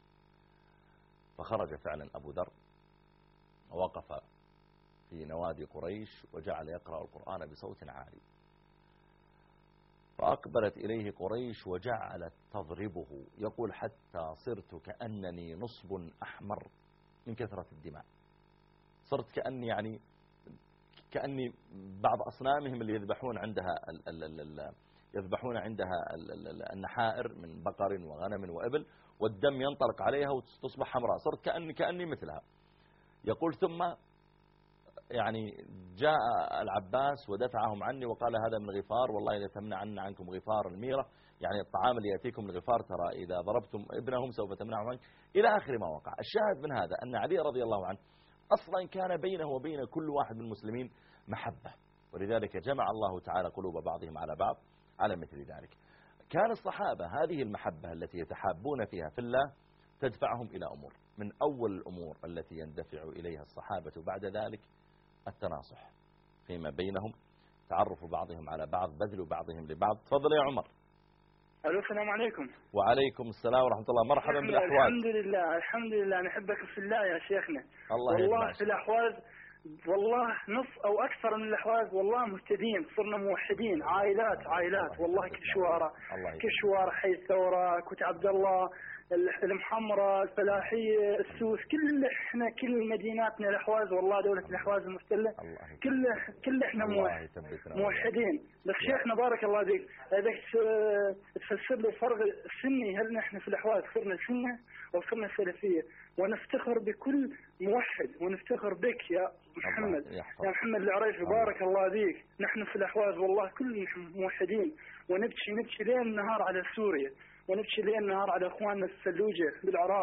فخرج فعلا أبو ذر ووقف في نوادي قريش وجعل يقرأ القرآن بصوت عالي، فأقبلت إليه قريش وجعلت تضربه، يقول حتى صرت كأنني نصب أحمر من كثرة الدماء، صرت كأني يعني كأني بعض أصنامهم اللي يذبحون عندها ال ال ال يذبحون عندها النحائر من بقر وغنم وإبل والدم ينطلق عليها وتصبح حمراء، صرت كأني كأني مثلها. يقول ثم يعني جاء العباس ودفعهم عني وقال هذا من غفار والله إذا تمنع عنا عنكم غفار الميرة، يعني الطعام اللي يأتيكم الغفار ترى إذا ضربتم ابنهم سوف تمنعهم عنك، إلى آخر ما وقع. الشاهد من هذا أن علي رضي الله عنه أصلا كان بينه وبين كل واحد من المسلمين محبة، ولذلك جمع الله تعالى قلوب بعضهم على بعض على مثل ذلك. كان الصحابة هذه المحبة التي يتحابون فيها في الله تدفعهم إلى أمور، من أول الأمور التي يندفع إليها الصحابة بعد ذلك التناصح فيما بينهم، تعرف بعضهم على بعض، بذل بعضهم لبعض. تفضل يا عمر. الو السلام عليكم. وعليكم السلام ورحمة الله. مرحبا بالأحواز. الحمد لله الحمد لله نحبك في الله يا شيخنا. الله والله في الأحواز والله نص أو أكثر من الأحواز والله مهتدين، صرنا موحدين، عائلات عائلات والله كشوارة كشوارة حي الثورة كوت عبد الله المحمرة الفلاحية السوس، كل احنا كل مديناتنا الأحواز والله دولة الأحواز المحتلة كل كل احنا موحدين. بس شيخنا بارك الله فيك اذا تفسر لي الفرق السني، هل نحن في الأحواز صرنا سنة او صرنا سلفية؟ ونفتخر بكل موحد ونفتخر بك يا محمد يا محمد العريفي بارك الله فيك. نحن في الأحواز والله كل موحدين ونبكي نبكي ليل نهار على سوريا ونبكي ليل نهار على اخواننا السلوجة بالعراق،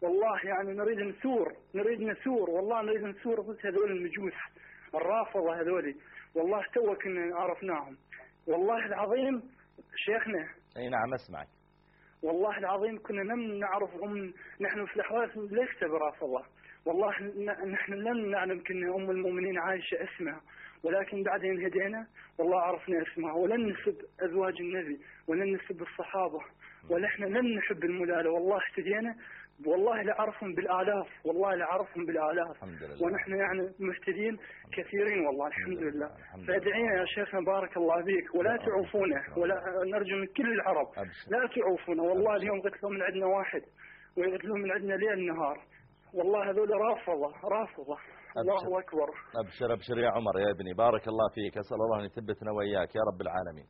والله يعني نريد نثور نريد نثور والله نريد نثور ضد هذول المجوس الرافضة هذولي. والله تو كنا عرفناهم والله العظيم شيخنا. اي نعم اسمعك. والله العظيم كنا لم نعرفهم نحن في الأحواز ليش برافضة. والله نحن لم نعلم كنا أم المؤمنين عايشة اسمها، ولكن بعدين هدينا والله عرفنا اسمها. ولن نسب أزواج النبي ولن نسب الصحابة ونحن لن نحب الملالة. والله اهتدينا والله لعرفهم بالآلاف والله لعرفهم بالآلاف ونحن يعني مهتدين كثيرين والله الحمد لله. فادعينا يا شيخنا بارك الله بيك ولا تعوفونا ولا نرجو من كل العرب لا تعوفونا. والله اليوم قتلوا من عندنا واحد ويقتلوا من عندنا ليل نهار. والله هذول رافضة رافضة. الله أكبر. أبشر أبشر يا عمر يا ابني بارك الله فيك. أسأل الله أن يثبتنا وإياك يا رب العالمين.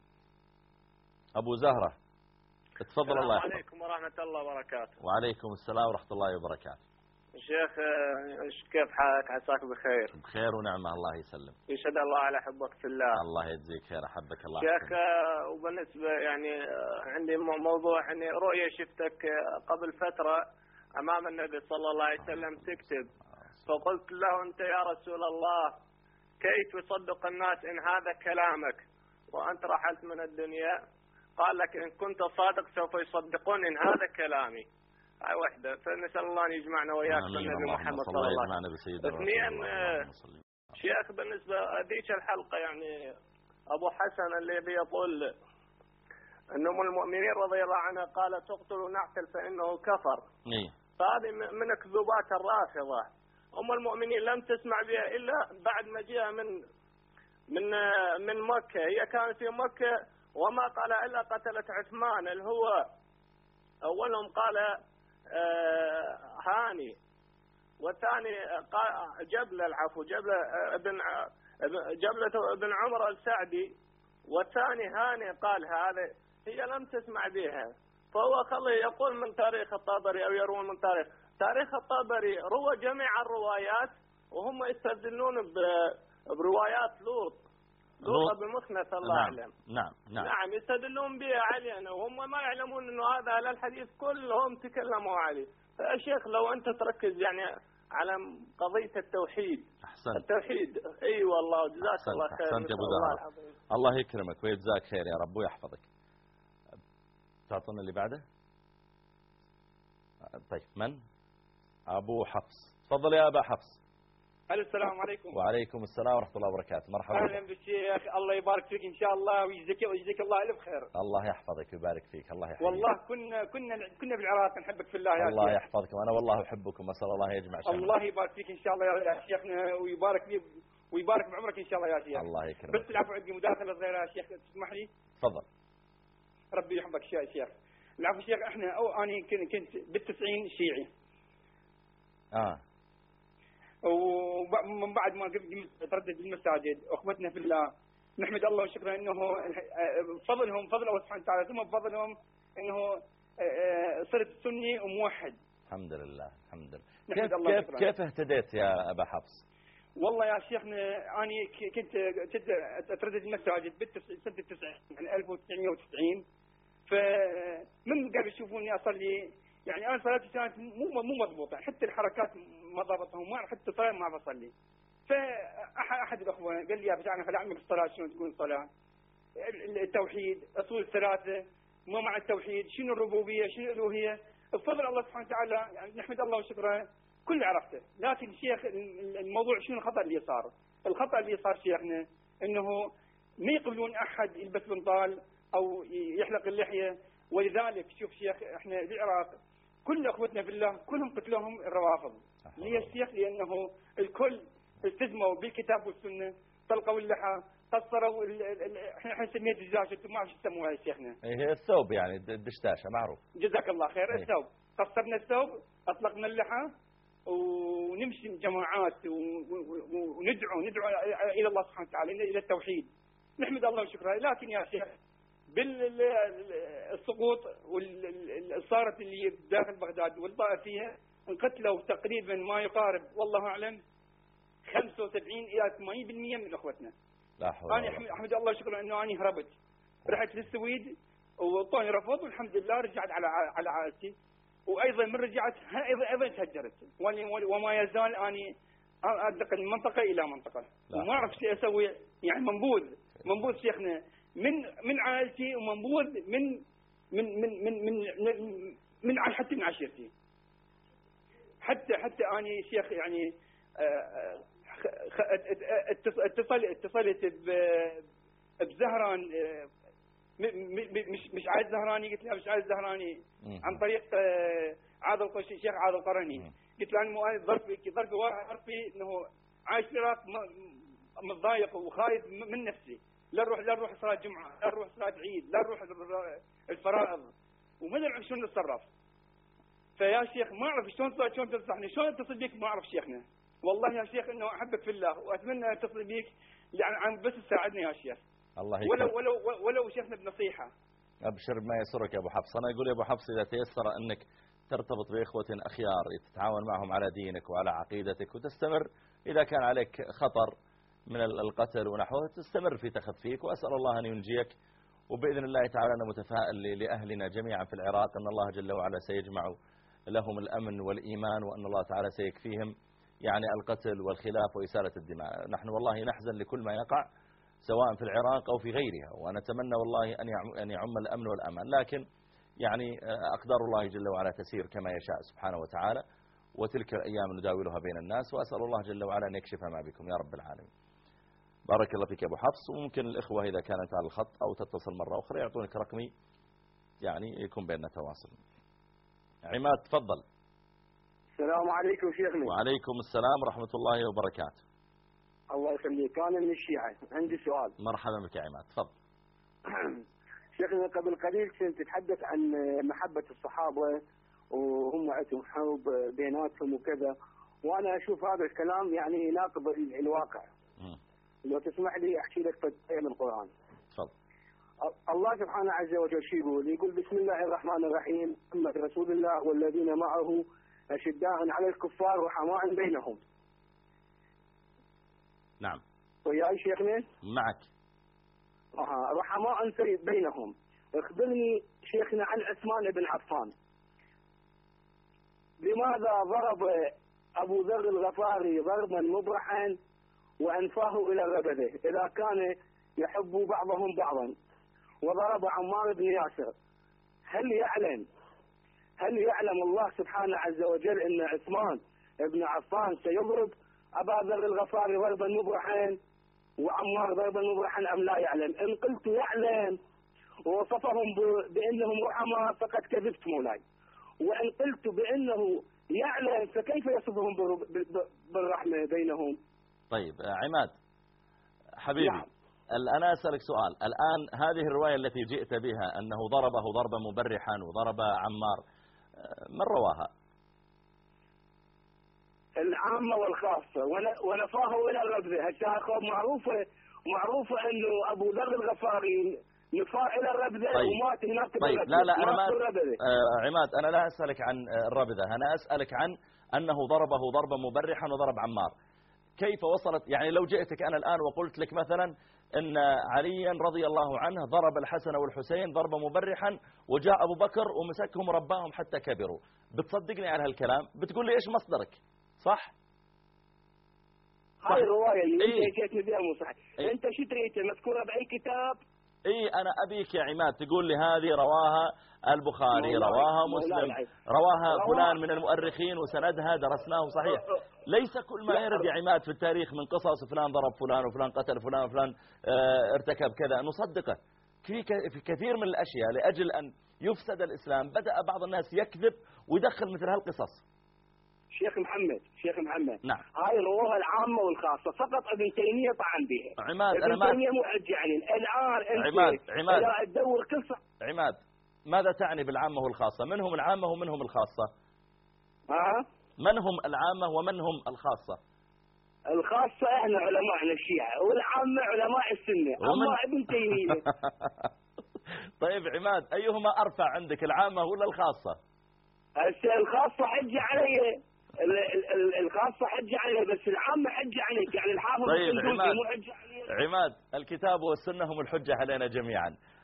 أبو زهرة تفضل. الله يحفظك. عليكم ورحمة الله وبركاته. وعليكم السلام ورحمة الله وبركاته. شيخ كيف حالك؟ عساك بخير. بخير ونعمة الله يسلم. يشهد الله على حبك في الله. الله يجزيك خير. أحبك الله. شيخ وبالنسبة يعني عندي موضوع يعني رؤية شفتك قبل فترة أمام النبي صلى الله عليه وسلم تكتب، فقلت له أنت يا رسول الله كيف يصدق الناس إن هذا كلامك وأنت رحلت من الدنيا؟ قال لك إن كنت صادق سوف يصدقون إن هذا كلامي. هاي وحدة. فنسأل الله أن يجمعنا وياك بالنبي محمد صلى الله عليه وسلم. اثنين شيخ بالنسبة ذيك الحلقة يعني أبو حسن اللي بيقول أن أم المؤمنين رضي الله عنها قال تقتل نعتل فإنه كفر. فهذه من كذوبات الرافضة. أم المؤمنين لم تسمع بها إلا بعد ما جاء من من من مكة. هي كانت في مكة وما قال إلا قتلت عثمان اللي هو أولهم قال آه هاني، والثاني قال جبلة العفو جبلة ابن جبلة ابن عمر السعدي، والثاني هاني قال هذا. هي لم تسمع بها. فهو خليه يقول من تاريخ الطبري أو يروون من تاريخ تاريخ الطبري روى جميع الروايات وهم يستدلون بروايات لوط لوط بن مخنث الله نعم. أعلم. نعم نعم نعم يستدلون بها علينا وهم ما يعلمون أنه هذا أهل الحديث كلهم تكلموا عليه. فيا شيخ لو أنت تركز يعني على قضية التوحيد. أحسنت. التوحيد اي أيوة والله جزاك الله خير. أحسنت يا أبو زهرة. الله يكرمك ويجزاك خير يا رب ويحفظك. تعطونا اللي بعده. طيب من؟ أبو حفص. تفضل يا أبا حفص. السلام عليكم. وعليكم السلام ورحمة الله وبركاته. مرحبا. أهلا بالشيخ الله يبارك فيك إن شاء الله ويجزيك ويجزيك الله ألف خير. الله يحفظك ويبارك فيك. الله يحفظك. والله كنا كنا كنا بالعراق نحبك في الله يا الله شيخ. يحفظكم أنا والله أحبكم أسأل الله يجمع شملنا. الله يبارك فيك إن شاء الله يا شيخنا ويبارك فيك ويبارك بعمرك إن شاء الله يا شيخ. الله يكرمك. بس العفو عندي مداخلة صغيرة يا شيخ تسمح لي؟ تفضل. ربي يحفظك يا شيخ. العفو شيخ احنا او انا كنت بالتسعين شيعي. اه ومن بعد ما قمت تردد المساجد اخوتنا في الله نحمد الله وشكرا انه بفضلهم فضل الله سبحانه وتعالى ثم بفضلهم انه صرت سني وموحد. الحمد لله الحمد لله. نحمد كيف الله كيف, كيف اهتديت يا ابا حفص؟ والله يا شيخنا انا كنت كنت اتردد المساجد بالسنه التسعين يعني ألف وتسعمئة وتسعين. فمن قبل يشوفوني اصلي يعني انا صلاتي كانت مو مو مضبوطه حتى الحركات ما ضبطهم ما حتى صلاه ما بصلي. فاحد الاخوه قال لي يا بتاعنا خلي اعلمك الصلاه شلون تكون صلاه التوحيد اصول الثلاثه ما مع التوحيد شنو الربوبيه شنو الالوهيه بفضل الله سبحانه وتعالى يعني نحمد الله وشكره كل عرفته. لكن شيخ الموضوع شنو الخطا اللي صار؟ الخطا اللي صار شيخنا انه ما يقبلون احد يلبس بنطال او يحلق اللحيه. ولذلك شوف شيخ احنا بالعراق كل اخوتنا في الله كلهم قتلوهم الروافض. ليش شيخ؟ لانه الكل التزموا بالكتاب والسنه طلقوا اللحى قصروا احنا نسميها دجاجه انتم ما اعرف شو تسموها يا شيخنا. هي الثوب يعني الدشداشه معروف. جزاك الله خير. الثوب قصرنا الثوب اطلقنا اللحى ونمشي جماعات وندعو ندعو الى الله سبحانه وتعالى الى التوحيد. نحمد الله وشكره. لكن يا شيخ بالسقوط والصارت اللي داخل بغداد والطائفيه انقتلوا تقريبا ما يقارب والله اعلم خمسة وسبعين الى ثمانين بالمئة من اخوتنا. لا حول انا احمد الله شكرا انه انا هربت رحت للسويد وطوني رفض والحمد لله رجعت على على عائلتي. وايضا من رجعت ايضا ايضا تهجرت، وما يزال اني انتقل من منطقه الى منطقه، وما اعرف شو اسوي. يعني منبوذ منبوذ شيخنا من من عائلتي، ومنبوذ من من من من من, من, من حتى من عشيرتي، حتى حتى اني شيخ يعني اتصل اتصلت بزهران، مش مش عايز زهراني، قلت لها مش عايز زهراني عن طريق عادل الشيخ عادل القرني. قلت له انا ظرفي ظرفي ظرفي انه عايش في العراق متضايق وخايف من نفسي، لا نروح لا نروح صلاه جمعه، لا نروح صلاه عيد، لا نروح الفرائض، وما ادري شلون نتصرف. فيا شيخ ما اعرف شلون شلون تنصحني، شلون اتصل بك ما اعرف شيخنا. والله يا شيخ انه احبك في الله واتمنى اتصل بك يعني عن بس تساعدني يا شيخ. الله يكرمك. ولو ولو ولو شيخنا بنصيحه. ابشر بما يسرك يا ابو حفص. انا اقول يا ابو حفص اذا تيسر انك ترتبط باخوه اخيار تتعاون معهم على دينك وعلى عقيدتك وتستمر، اذا كان عليك خطر من القتل ونحوه تستمر في تخفيك، واسال الله ان ينجيك. وباذن الله تعالى انا متفائل لاهلنا جميعا في العراق ان الله جل وعلا سيجمع لهم الامن والايمان، وان الله تعالى سيكفيهم يعني القتل والخلاف وإسالة الدماء. نحن والله نحزن لكل ما يقع سواء في العراق أو في غيرها، ونتمنى والله أن يعم الأمن والأمان، لكن يعني أقدار الله جل وعلا تسير كما يشاء سبحانه وتعالى، وتلك الأيام نداولها بين الناس، وأسأل الله جل وعلا أن يكشف ما بكم يا رب العالمين. بارك الله فيك يا أبو حفص. وممكن الإخوة إذا كانت على الخط أو تتصل مرة أخرى يعطونك رقمي يعني يكون بيننا تواصل. عماد تفضل. السلام عليكم شيخنا. وعليكم السلام ورحمة الله وبركاته. الله يخليك. أنا من الشيعة، عندي سؤال. مرحبا بك يا عماد تفضل. شيخنا قبل قليل كنت تتحدث عن محبة الصحابة وهم عندهم حب بيناتهم وكذا، وأنا أشوف هذا الكلام يعني يناقض الواقع. م. لو تسمح لي أحكي لك فتاة من القرآن. تفضل. الله سبحانه عز وجل شو يقول؟ يقول بسم الله الرحمن الرحيم، محمد رسول الله والذين معه أشداء على الكفار رحماء بينهم. نعم. وياي شيخنا؟ معك. آه رحماء بينهم. اخبرني شيخنا عن عثمان بن عفان. لماذا ضرب أبو ذر الغفاري ضربا مبرحا وأنفاه إلى الربذة إذا كان يحب بعضهم بعضا، وضرب عمار بن ياسر؟ هل يعلم هل يعلم الله سبحانه عز وجل أن عثمان بن عفان سيضرب أبا ذر الغفاري ضربا مبرحا وعمار ضربا مبرحا أم لا يعلم؟ إن قلت يعلم ووصفهم بأنهم رحماء فقد كذبت مولاي، وإن قلت بأنه يعلم فكيف يصفهم بالرحمة بينهم؟ طيب عماد حبيبي، نعم. أنا أسألك سؤال الآن. هذه الرواية التي جئت بها أنه ضربه ضربا مبرحا وضرب عمار، من رواها؟ العامة والخاصة ونفاه إلى الربذة. هالشاخة معروفة معروفة أنه أبو ذر الغفاري نفاه إلى الربذة. طيب. ومات هناك. طيب لا لا أنا ما آه عماد أنا لا أسألك عن الربذة، أنا أسألك عن أنه ضربه ضربا مبرحا وضرب عمار. كيف وصلت يعني لو جئتك أنا الآن وقلت لك مثلا أن عليا رضي الله عنه ضرب الحسن والحسين ضربا مبرحا وجاء أبو بكر ومسكهم ورباهم حتى كبروا، بتصدقني على هالكلام؟ بتقول لي إيش مصدرك؟ صح؟ هاي الرواية اللي إيه؟ انت جيتني بها مو صحيح. إيه؟ انت شو تريد مذكورة بأي كتاب؟ اي انا ابيك يا عماد تقول لي هذه رواها البخاري، رواها مسلم، رواها فلان من المؤرخين وسندها درسناه صحيح. ليس كل ما يرد يا عماد في التاريخ من قصص فلان ضرب فلان وفلان قتل فلان وفلان اه ارتكب كذا نصدقه. في كثير من الاشياء لاجل ان يفسد الاسلام بدأ بعض الناس يكذب ويدخل مثل هالقصص. شيخ محمد شيخ محمد نعم. هاي الروها العامة والخاصة فقط ابن تيمية طعن بها. عماد ابن أنا ما تيمية مو حجة يعني الآن أنت عماد عماد لا تدور قصة. عماد ماذا تعني بالعامة والخاصة؟ من هم العامة ومن هم الخاصة؟ ها؟ من هم العامة ومن هم الخاصة؟ الخاصة احنا علماء الشيعة والعامة علماء السنة. ومن... أما ابن تيمية. طيب عماد أيهما أرفع عندك العامة ولا الخاصة؟ الخاصة حجة علي، الخاصة حجة علي بس العامة حجة عليك يعني الحافظ. طيب عماد عماد الكتاب والسنة هم الحجة علينا جميعا.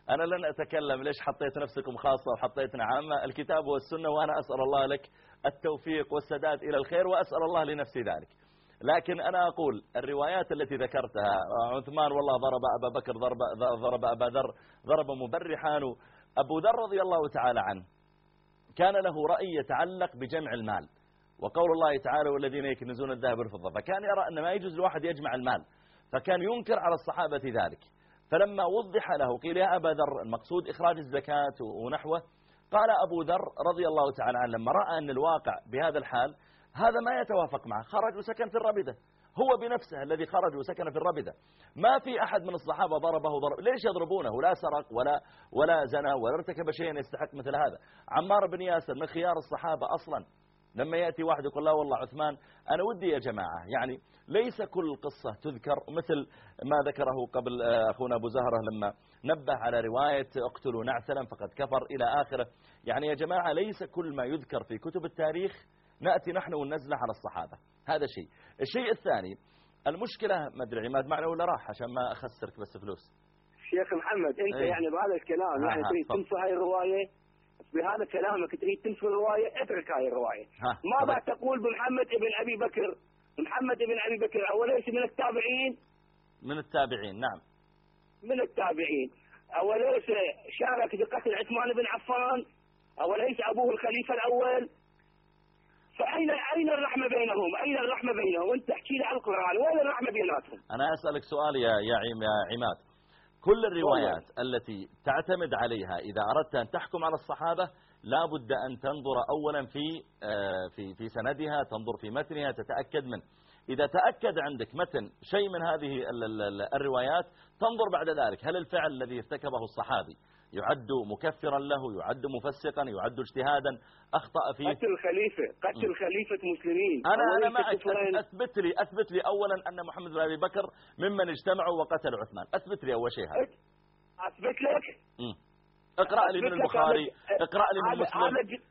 أنا لن أتكلم ليش حطيت نفسكم خاصة وحطيتنا عامة. الكتاب والسنة، وأنا أسأل الله لك التوفيق والسداد إلى الخير، وأسأل الله لنفسي ذلك. لكن أنا أقول الروايات التي ذكرتها، عثمان والله ضرب أبا بكر، ضرب, ضرب أبا ذر، ضرب مبرحا. أبو ذر رضي الله تعالى عنه كان له رأي يتعلق بجمع المال، وقول الله تعالى والذين يكنزون الذهب والفضة، فكان يرى أن ما يجوز لواحد يجمع المال، فكان ينكر على الصحابة ذلك. فلما وضح له قيل يا أبا ذر المقصود إخراج الزكاة ونحوه، قال أبو ذر رضي الله تعالى عنه لما رأى أن الواقع بهذا الحال هذا ما يتوافق معه، خرج وسكن في الربدة، هو بنفسه الذي خرج وسكن في الربدة. ما في أحد من الصحابة ضربه ضرب، ليش يضربونه؟ لا سرق ولا ولا زنى ولا ارتكب شيئا يستحق مثل هذا. عمار بن ياسر من خيار الصحابة أصلا، لما يأتي واحد يقول لا والله عثمان أنا ودي يا جماعة، يعني ليس كل قصة تذكر، مثل ما ذكره قبل أخونا أبو زهرة لما نبه على رواية اقتلوا نعسلا فقد كفر إلى آخره. يعني يا جماعة ليس كل ما يذكر في كتب التاريخ نأتي نحن وننزله على الصحابة، هذا شيء. الشيء الثاني المشكلة ما أدري عماد معنا ولا راح عشان ما أخسرك بس فلوس. شيخ محمد أنت ايه؟ يعني بهذا الكلام يعني تريد تنفي هاي الرواية، بهذا كلامك تريد تنفي الرواية، اترك هاي الرواية. ماذا تقول بمحمد ابن أبي بكر؟ محمد ابن أبي بكر أوليس من التابعين؟ من التابعين نعم. من التابعين. أوليس شارك بقتل عثمان بن عفان؟ أوليس أبوه الخليفة الأول؟ فأين أين الرحمة بينهم؟ أين الرحمة بينهم؟ أنت تحكي لي عن القرآن، وين الرحمة بيناتهم؟ أنا أسألك سؤال يا يا عماد، كل الروايات التي تعتمد عليها إذا أردت أن تحكم على الصحابة لا بد أن تنظر أولا في في في سندها، تنظر في متنها، تتأكد منه. إذا تأكد عندك متن شيء من هذه الروايات تنظر بعد ذلك هل الفعل الذي ارتكبه الصحابي يعد مكفرا له، يعد مفسقا، يعد اجتهادا، أخطأ فيه. قتل خليفة، قتل خليفة مسلمين. أنا أنا معك، أثبت لي أثبت لي أولا أن محمد بن أبي بكر ممن اجتمعوا وقتلوا عثمان، أثبت لي أول شيء هذا. أثبت لك. م. اقرأ لي من البخاري، اقرأ لي من مسلم،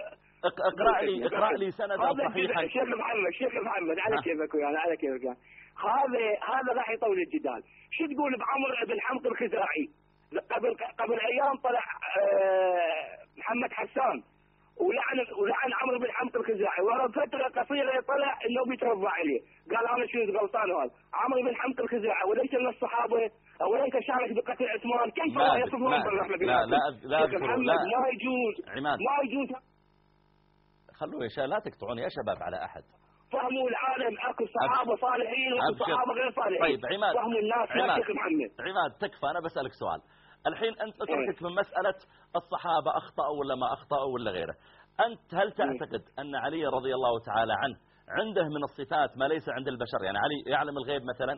اقرأ لي اقرأ لي سندا صحيحا. شيخ محمد شيخ محمد على كيفك يعني على كيفك يعني. هذا هذا راح يطول الجدال. شو تقول بعمر بن حمد الخزاعي؟ قبل قبل ايام طلع محمد حسان ولعن ولعن عمرو بن حمد الخزاعي، ورا فتره قصيره طلع انه بيترضى عليه، قال انا شنو غلطان هذا؟ عمرو بن حمد الخزاعي وليس من الصحابه وليس شارك بقتل عثمان، كيف الله يصفون بالرحمه لا لا لا محمد لا ما يجوز عماد ما يجوز. خلوه يا شباب لا تقطعوني يا شباب على احد. فهموا العالم، اكو صحابه صالحين واكو صحابه غير صالحين. طيب عماد، فهموا الناس يا شيخ محمد. عماد تكفى، انا بسالك سؤال الحين، انت اتركك من مساله الصحابه اخطاوا ولا ما اخطاوا ولا غيره. انت هل تعتقد ان علي رضي الله تعالى عنه عنده من الصفات ما ليس عند البشر؟ يعني علي يعلم الغيب مثلا؟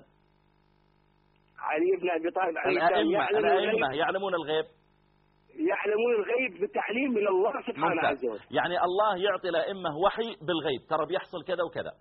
علي بن ابي طالب الائمه الائمه يعلمون الغيب؟ يعلمون الغيب بتعليم من الله سبحانه عز وجل. يعني الله يعطي الائمه وحي بالغيب، ترى بيحصل كذا وكذا.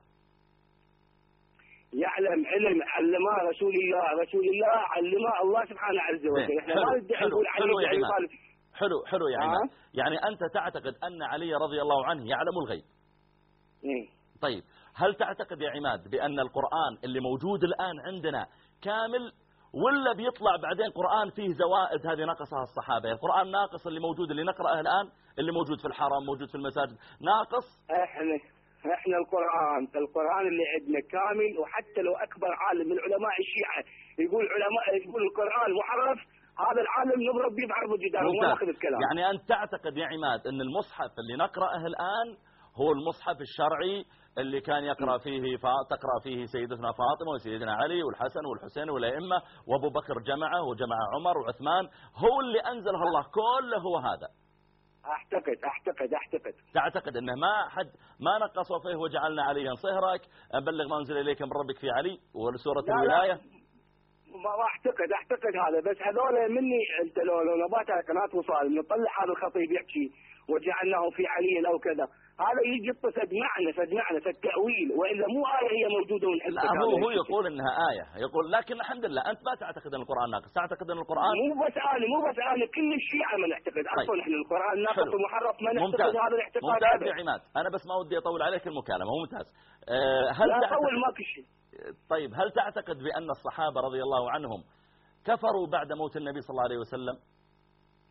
يعلم علم علمه رسول الله، رسول الله علمه الله سبحانه عز وجل. احنا ما ندعي نقول علي بن ابي طالب. حلو حلو يا عماد. آه؟ يعني انت تعتقد ان علي رضي الله عنه يعلم الغيب؟ مم. طيب هل تعتقد يا عماد بان القرآن اللي موجود الان عندنا كامل، ولا بيطلع بعدين قرآن فيه زوائد هذه نقصها الصحابة؟ القرآن ناقص اللي موجود اللي نقرأه الآن، اللي موجود في الحرم موجود في المساجد ناقص؟ احنا احنا القرآن القرآن اللي عندنا كامل، وحتى لو اكبر عالم من علماء الشيعة يقول علماء يقول القرآن محرف، هذا العالم نضرب به بعرض الجدار وما ناخذ الكلام. يعني انت تعتقد يا عماد ان المصحف اللي نقرأه الآن هو المصحف الشرعي اللي كان يقرأ فيه تقرأ فيه سيدتنا فاطمة وسيدنا علي والحسن والحسين والأئمة وأبو بكر جمعه وجمع عمر وعثمان، هو اللي أنزله الله كله هو هذا؟ أعتقد أعتقد أعتقد تعتقد أنه ما حد ما نقصوا فيه وجعلنا عليا صهرك بلغ ما أنزل إليك من ربك في علي وسورة الولاية؟ ما اعتقد اعتقد هذا، بس هذول مني انت لو لو نبات على قناه وصال نطلع هذا الخطيب يحكي وجعلناه في علي او كذا، هذا يجي فد معنى فد معنى فد تاويل، والا مو ايه هي موجوده لا هو هو يقول انها ايه، يقول لكن الحمد لله انت ما تعتقد ان القران ناقص، تعتقد ان القران مو بس انا مو بس انا كل الشيعه ما نعتقد اصلا احنا القران ناقص ومحرف ما نعتقد هذا الاعتقاد. ممتاز يا عماد، انا بس ما ودي اطول عليك المكالمه، ممتاز. أه هل لا اطول ماكو شيء. طيب هل تعتقد بان الصحابه رضي الله عنهم كفروا بعد موت النبي صلى الله عليه وسلم؟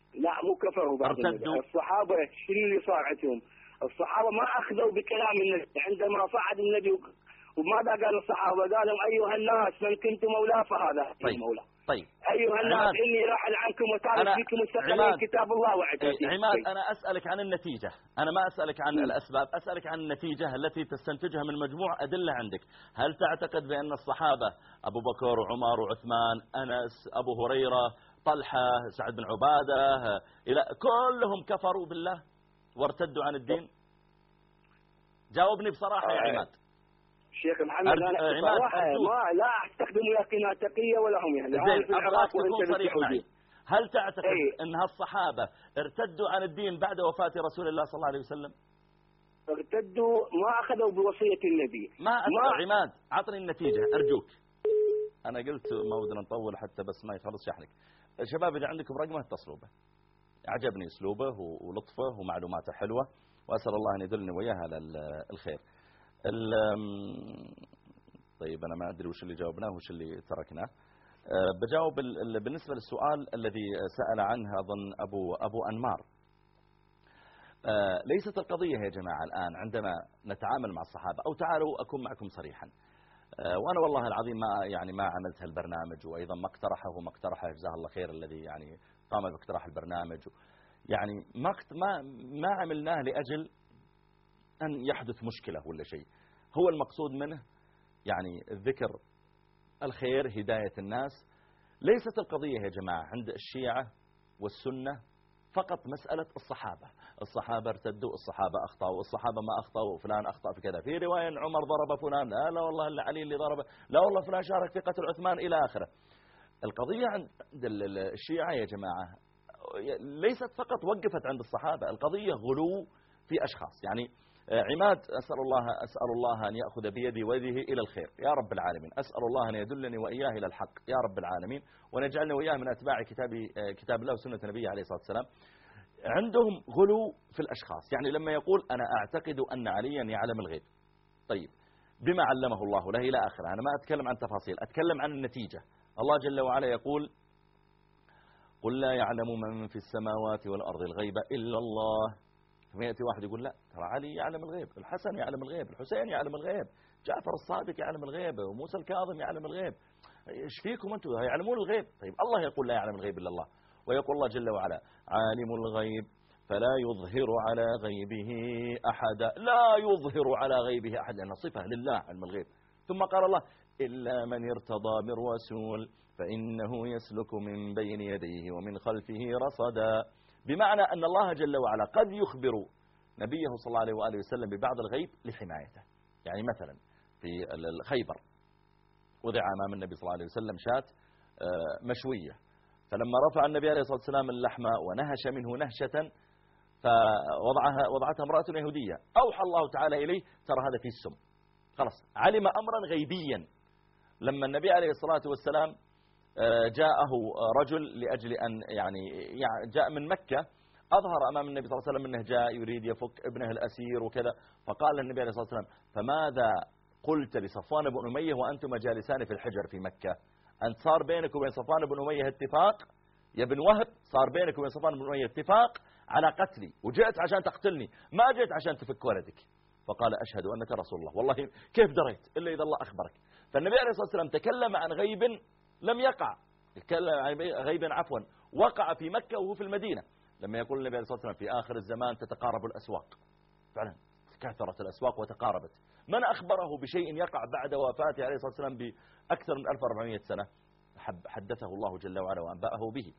لا مو كفروا بعد النبي. الصحابة شنو اللي صار عندهم؟ الصحابة ما أخذوا بكلام النبي عندما صعد النبي، وماذا قال الصحابة؟ قالوا أيها الناس من كنت مولاه فهذا طيب. مولاه. طيب أيها الناس عماد. إني راحل عنكم وتارك فيكم مستقلين كتاب الله وعترتي. عماد أنا أسألك عن النتيجة، أنا ما أسألك عن م. الأسباب، أسألك عن النتيجة التي تستنتجها من مجموع أدلة عندك. هل تعتقد بأن الصحابة أبو بكر وعمر وعثمان أنس أبو هريرة طلحة سعد بن عبادة إلى كلهم كفروا بالله وارتدوا عن الدين؟ جاوبني بصراحة يا عماد. شيخ محمد أنا بصراحة ما لا أستخدم لا قناة تقية ولا هم يعني. زين أبغاك تكون صريح معي. هل تعتقد أي. أن هالصحابة ارتدوا عن الدين بعد وفاة رسول الله صلى الله عليه وسلم؟ ارتدوا ما أخذوا بوصية النبي. ما أسمع عماد عطني النتيجة أرجوك. أنا قلت ما ودنا نطول حتى بس ما يخلص شحنك. شباب إذا عندكم رقمه اتصلوا به. عجبني أسلوبه ولطفه ومعلوماته حلوة، وأسأل الله أن يدلني وياها على الخير. طيب أنا ما أدري وش اللي جاوبناه وش اللي تركناه. بجاوب بالنسبة للسؤال الذي سأل عنه أظن أبو أبو أنمار. ليست القضية يا جماعة الآن عندما نتعامل مع الصحابة، أو تعالوا أكون معكم صريحا، وأنا والله العظيم ما يعني ما عملت هالبرنامج، وأيضا ما اقترحه وما اقترحه جزاه الله خير الذي يعني قام باقتراح البرنامج، يعني ما ما ما عملناه لأجل أن يحدث مشكلة ولا شيء. هو المقصود منه يعني الذكر الخير هداية الناس. ليست القضية يا جماعة عند الشيعة والسنة فقط مسألة الصحابة، الصحابة ارتدوا، الصحابة أخطأوا، الصحابة ما أخطأوا، فلان أخطأ في كذا، في رواية عمر ضرب فلان، لا لا والله إلا علي اللي ضربه، لا والله فلان شارك في قتل عثمان إلى آخره. القضية عند الشيعة يا جماعة ليست فقط وقفت عند الصحابة، القضية غلو في أشخاص. يعني عماد أسأل الله أسأل الله أن يأخذ بيدي ويده إلى الخير يا رب العالمين، أسأل الله أن يدلني وإياه إلى الحق يا رب العالمين، ونجعلني وإياه من أتباع كتاب كتاب الله وسنة نبيه عليه الصلاة والسلام. عندهم غلو في الأشخاص، يعني لما يقول أنا أعتقد أن عليا يعلم الغيب، طيب بما علمه الله له إلى آخره. أنا ما أتكلم عن تفاصيل، أتكلم عن النتيجة. الله جل وعلا يقول قل لا يعلم من في السماوات والأرض الغيب إلا الله. فيأتي واحد يقول لا ترى علي يعلم الغيب، الحسن يعلم الغيب، الحسين يعلم الغيب، جعفر الصادق يعلم الغيب، وموسى الكاظم يعلم الغيب، ايش فيكم انتم يعلمون الغيب؟ طيب الله يقول لا يعلم الغيب إلا الله، ويقول الله جل وعلا عالم الغيب فلا يظهر على غيبه أحدا، لا يظهر على غيبه أحد، لأنها صفة لله علم الغيب. ثم قال الله إلا من ارتضى من رسول فإنه يسلك من بين يديه ومن خلفه رصدا، بمعنى أن الله جل وعلا قد يخبر نبيه صلى الله عليه وآله وسلم ببعض الغيب لحمايته. يعني مثلا في الخيبر وضع أمام النبي صلى الله عليه وسلم شاة مشوية، فلما رفع النبي عليه الصلاة والسلام اللحم ونهش منه نهشة فوضعها وضعتها امرأة يهودية، أوحى الله تعالى إليه ترى هذا فيه السم، خلاص علم أمرا غيبيا. لما النبي عليه الصلاة والسلام جاءه رجل لأجل أن يعني جاء من مكة، أظهر أمام النبي صلى الله عليه وسلم أنه جاء يريد يفك ابنه الأسير وكذا، فقال النبي عليه الصلاة والسلام فماذا قلت لصفوان بن أمية وأنتم جالسان في الحجر في مكة؟ أنت صار بينك وبين صفوان بن أمية اتفاق يا بن وهب، صار بينك وبين صفوان بن أمية اتفاق على قتلي، وجئت عشان تقتلني، ما جئت عشان تفك ولدك. فقال أشهد أنك رسول الله، والله كيف دريت إلا إذا الله أخبرك. فالنبي عليه الصلاة والسلام تكلم عن غيب لم يقع، تكلم عن غيب عفوا وقع في مكة وهو في المدينة، لما يقول النبي عليه الصلاة والسلام في آخر الزمان تتقارب الأسواق، فعلا كثرت الأسواق وتقاربت. من أخبره بشيء يقع بعد وفاته عليه الصلاة والسلام بأكثر من ألف وأربعمائة سنة؟ حدثه الله جل وعلا وأنبأه به.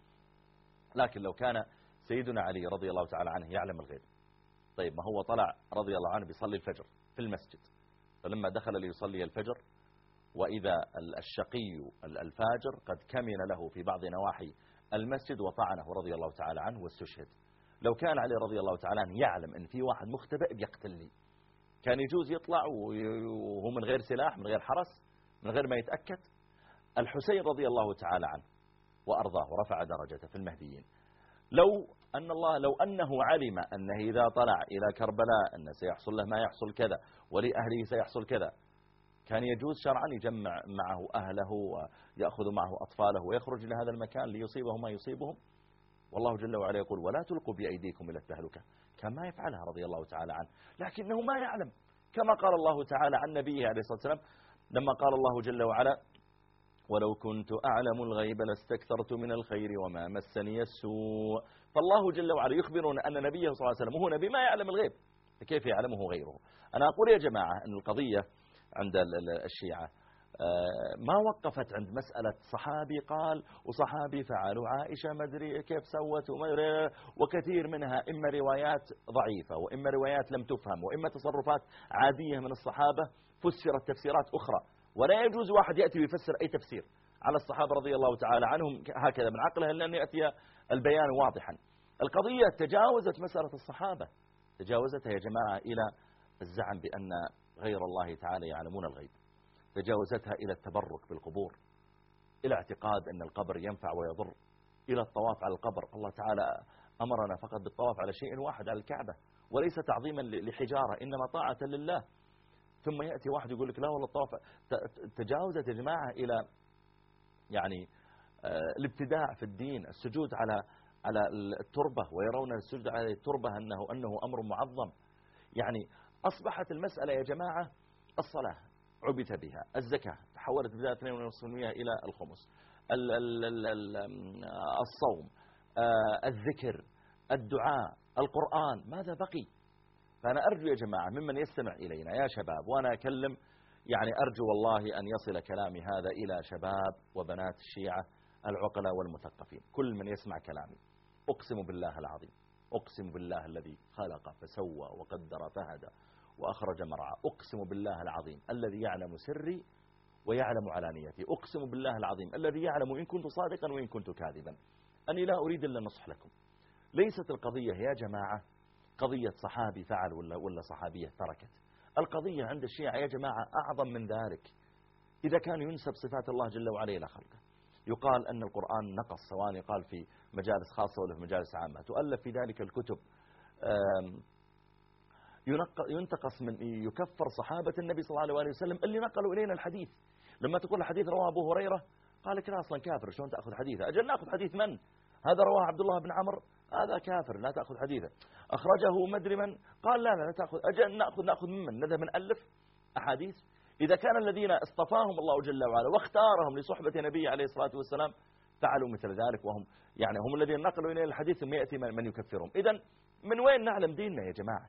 لكن لو كان سيدنا علي رضي الله تعالى عنه يعلم الغيب، طيب ما هو طلع رضي الله عنه بيصلي الفجر في المسجد، فلما دخل ليصلي الفجر وإذا الشقي الفاجر قد كمن له في بعض نواحي المسجد وطعنه رضي الله تعالى عنه واستشهد. لو كان علي رضي الله تعالى عنه يعلم أن في واحد مختبئ بيقتلني، كان يجوز يطلع وهو من غير سلاح من غير حرس من غير ما يتأكد. الحسين رضي الله تعالى عنه وأرضاه ورفع درجته في المهديين، لو أن الله لو أنه علم أنه إذا طلع إلى كربلاء أن سيحصل له ما يحصل كذا ولأهله سيحصل كذا، كان يجوز شرعا يجمع معه أهله ويأخذ معه أطفاله ويخرج إلى هذا المكان ليصيبهم ما يصيبهم؟ والله جل وعلا يقول ولا تلقوا بأيديكم إلى التهلكة، كما يفعلها رضي الله تعالى عنه، لكنه ما يعلم، كما قال الله تعالى عن نبيه عليه الصلاة والسلام لما قال الله جل وعلا ولو كنت أعلم الغيب لاستكثرت من الخير وما مسني السوء. فالله جل وعلا يخبرنا أن نبيه صلى الله عليه وسلم هو نبي ما يعلم الغيب، كيف يعلمه غيره؟ أنا أقول يا جماعة أن القضية عند الشيعة ما وقفت عند مسألة صحابي قال وصحابي فعل وعائشة مدري كيف سوت وكثير منها إما روايات ضعيفة وإما روايات لم تفهم وإما تصرفات عادية من الصحابة فسرت تفسيرات أخرى، ولا يجوز واحد يأتي ويفسر أي تفسير على الصحابة رضي الله تعالى عنهم هكذا من عقله إلا أن يأتي البيان واضحا. القضية تجاوزت مسألة الصحابة، تجاوزتها يا جماعة إلى الزعم بأن غير الله تعالى يعلمون الغيب، تجاوزتها إلى التبرك بالقبور، إلى اعتقاد أن القبر ينفع ويضر، إلى الطواف على القبر. الله تعالى أمرنا فقط بالطواف على شيء واحد على الكعبة وليس تعظيما لحجارة، إنما طاعة لله. ثم يأتي واحد يقول لك لا والله الطواف. تجاوزت يا جماعة إلى يعني الابتداع في الدين، السجود على على التربة، ويرون السجود على التربة أنه أنه أمر معظم. يعني أصبحت المسألة يا جماعة الصلاة عبث بها، الزكاة تحولت بداية اثنين فاصلة خمسة بالمئة إلى الخمس، ال ال ال ال الصوم، الذكر، الدعاء، القرآن، ماذا بقي؟ فأنا أرجو يا جماعة ممن يستمع إلينا يا شباب، وأنا أكلم يعني أرجو والله أن يصل كلامي هذا إلى شباب وبنات الشيعة العقلاء والمثقفين، كل من يسمع كلامي أقسم بالله العظيم، أقسم بالله الذي خلق فسوى وقدر فهدى وأخرج مرعى، أقسم بالله العظيم الذي يعلم سري ويعلم علانيتي، أقسم بالله العظيم الذي يعلم إن كنت صادقا وإن كنت كاذبا، أني لا أريد إلا النصح لكم. ليست القضية يا جماعة قضية صحابي فعل ولا, ولا صحابية تركت، القضية عند الشيعة يا جماعة أعظم من ذلك. إذا كان ينسب صفات الله جل وعلا إلى خلقه، يقال أن القرآن نقص، سواء يقال في مجالس خاصة ولا في مجالس عامة، تؤلف في ذلك الكتب، ينتقص من يكفر صحابة النبي صلى الله عليه وسلم اللي نقلوا إلينا الحديث. لما تقول الحديث رواه أبو هريرة قال لك لا أصلا كافر، شلون تأخذ حديثه؟ أجل نأخذ حديث من؟ هذا رواه عبد الله بن عمرو، هذا كافر لا تأخذ حديثه. أخرجه مدري من، قال لا لا, لا تأخذ، أجل نأخذ نأخذ ممن؟ نذهب من ألف أحاديث. إذا كان الذين اصطفاهم الله جل وعلا واختارهم لصحبة نبي عليه الصلاة والسلام فعلوا مثل ذلك، وهم يعني هم الذين نقلوا إلينا الحديث ثم يأتي من يكفرهم. إذن من وين نعلم ديننا يا جماعة؟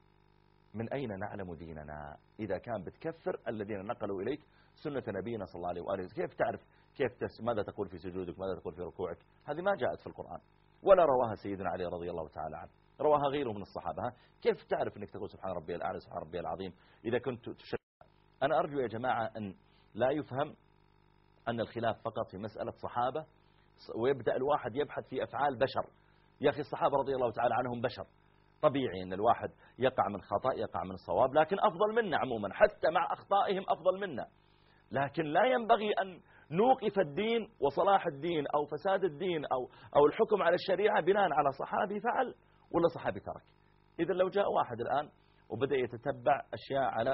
من أين نعلم ديننا إذا كان بتكفر الذين نقلوا إليك سنة نبينا صلى الله عليه وآله؟ كيف تعرف كيف تس... ماذا تقول في سجودك، ماذا تقول في ركوعك؟ هذه ما جاءت في القرآن ولا رواها سيدنا علي رضي الله تعالى عنه، رواها غيره من الصحابة. كيف تعرف أنك تقول سبحان ربي الأعلى سبحان ربي العظيم إذا كنت تشرك؟ أنا أرجو يا جماعة أن لا يفهم أن الخلاف فقط في مسألة صحابة ويبدأ الواحد يبحث في أفعال بشر. يا أخي الصحابة رضي الله تعالى عنهم بشر، طبيعي أن الواحد يقع من خطأ يقع من صواب، لكن أفضل منا عموما، حتى مع أخطائهم أفضل منا. لكن لا ينبغي أن نوقف الدين وصلاح الدين أو فساد الدين أو أو الحكم على الشريعة بناء على صحابي فعل ولا صحابي ترك. إذا لو جاء واحد الآن وبدأ يتتبع أشياء على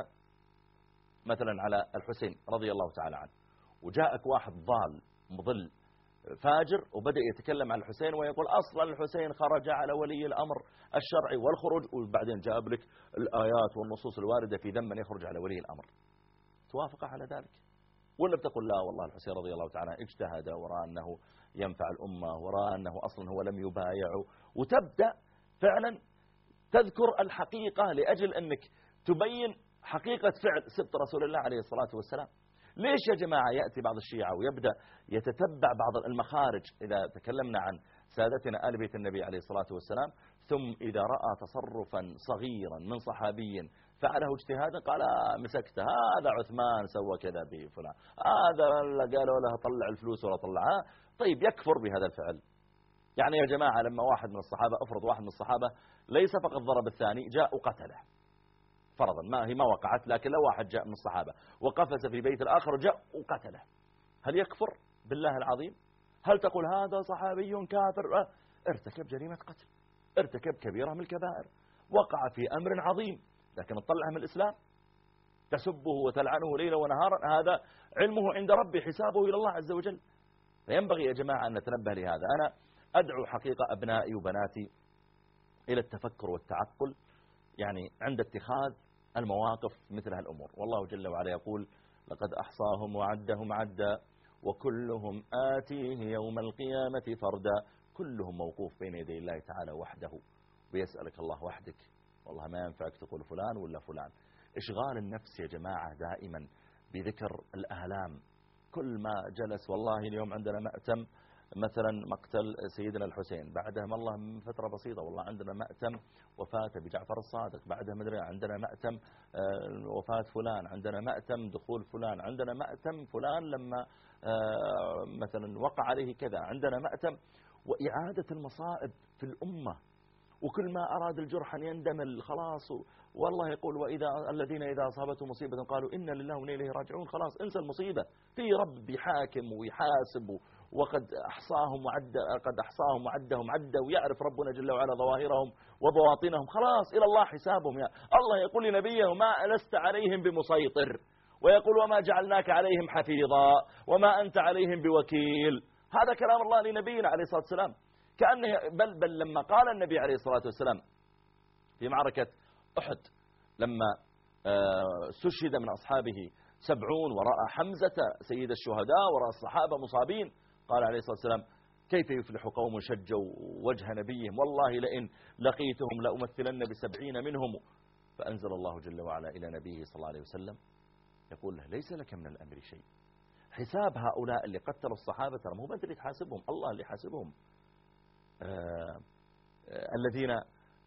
مثلا على الحسين رضي الله تعالى عنه، وجاءك واحد ضال مضل فاجر وبدأ يتكلم عن الحسين ويقول أصلا الحسين خرج على ولي الأمر الشرعي والخروج، وبعدين جاب لك الآيات والنصوص الواردة في ذم من يخرج على ولي الأمر، توافق على ذلك؟ ولا بتقول لا والله الحسين رضي الله تعالى اجتهد ورأى أنه ينفع الأمة ورأى أنه أصلا هو لم يبايع، وتبدأ فعلا تذكر الحقيقة لأجل أنك تبين حقيقة فعل سبط رسول الله عليه الصلاة والسلام. ليش يا جماعة يأتي بعض الشيعة ويبدأ يتتبع بعض المخارج إذا تكلمنا عن سادتنا آل بيت النبي عليه الصلاة والسلام، ثم إذا رأى تصرفا صغيرا من صحابي فعله اجتهادا قال آه مسكته، هذا عثمان سوى كذا بفلان، هذا قالوا له طلع الفلوس ولا طلعها، طيب يكفر بهذا الفعل. يعني يا جماعة لما واحد من الصحابة، افرض واحد من الصحابة ليس فقط ضرب الثاني، جاء وقتله فرضا، ما هي ما وقعت، لكن لو واحد جاء من الصحابة وقفز في بيت الآخر وجاء وقتله، هل يكفر بالله العظيم؟ هل تقول هذا صحابي كافر؟ ارتكب جريمة قتل، ارتكب كبيرة من الكبائر، وقع في أمر عظيم، لكن تطلعه من الإسلام، تسبه وتلعنه ليلا ونهارا، هذا علمه عند ربي، حسابه إلى الله عز وجل. فينبغي يا جماعة أن نتنبه لهذا. أنا أدعو حقيقة أبنائي وبناتي إلى التفكر والتعقل يعني عند اتخاذ المواقف مثل هالأمور. والله جل وعلا يقول لقد أحصاهم وعدهم عدا وكلهم آتيه يوم القيامة فردا. كلهم موقوف بين يدي الله تعالى وحده ويسألك الله وحدك. والله ما ينفعك تقول فلان ولا فلان. إشغال النفس يا جماعة دائما بذكر الآلام. كل ما جلس والله اليوم عندنا مأتم مثلا مقتل سيدنا الحسين، بعدها والله من فترة بسيطة والله عندنا مأتم وفاة بجعفر الصادق، بعدها مدري عندنا مأتم وفاة فلان، عندنا مأتم دخول فلان، عندنا مأتم فلان لما مثلا وقع عليه كذا، عندنا مأتم. وإعادة المصائب في الأمة، وكل ما أراد الجرح أن يندمل خلاص. والله يقول وإذا الذين إذا أصابتهم مصيبة قالوا إنا لله وإنا إليه راجعون. خلاص انسى المصيبة، في رب يحاكم ويحاسب وقد أحصاهم وعد قد أحصاهم وعدهم عدا، ويعرف ربنا جل وعلا ظواهرهم وبواطنهم. خلاص إلى الله حسابهم. يا الله يقول لنبيه ما لست عليهم بمسيطر، ويقول وما جعلناك عليهم حفيظا وما أنت عليهم بوكيل. هذا كلام الله لنبينا عليه الصلاة والسلام. كأنه بل بل لما قال النبي عليه الصلاة والسلام في معركة أحد لما استشهد من أصحابه سبعون ورأى حمزة سيد الشهداء ورأى الصحابة مصابين، قال عليه الصلاة والسلام كيف يفلح قوم شجوا وجه نبيهم والله لئن لقيتهم لأمثلن بسبعين منهم. فأنزل الله جل وعلا إلى نبيه صلى الله عليه وسلم يقول له ليس لك من الأمر شيء. حساب هؤلاء اللي قتلوا الصحابة ترى مو أنت اللي تحاسبهم، الله اللي يحاسبهم. آه آه الذين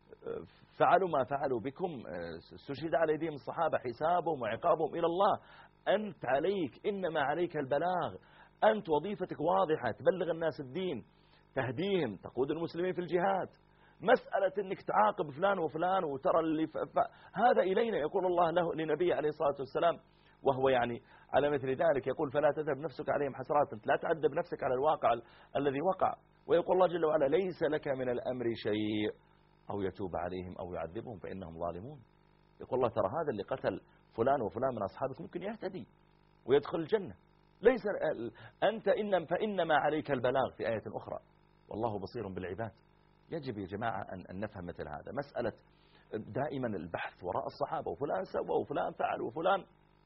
فعلوا ما فعلوا بكم استشهد على يديهم الصحابة، حسابهم وعقابهم إلى الله. أنت عليك إنما عليك البلاغ، أنت وظيفتك واضحة، تبلغ الناس الدين، تهديهم، تقود المسلمين في الجهاد. مسألة أنك تعاقب فلان وفلان وترى اللي ف... ف... هذا إلينا. يقول الله له لنبي عليه الصلاة والسلام وهو يعني على مثل ذلك يقول فلا تذهب نفسك عليهم حسرات، أنت لا تعذب نفسك على الواقع ال... الذي وقع. ويقول الله جل وعلا ليس لك من الأمر شيء أو يتوب عليهم أو يعذبهم فإنهم ظالمون. يقول الله ترى هذا اللي قتل فلان وفلان من أصحابك ممكن يهتدي ويدخل الجنة. ليس أنت إنما فإنما عليك البلاغ في آية أخرى والله بصير بالعباد. يجب يا جماعة أن نفهم مثل هذا. مسألة دائما البحث وراء الصحابة وفلان سوى وفلان فعل وفلان،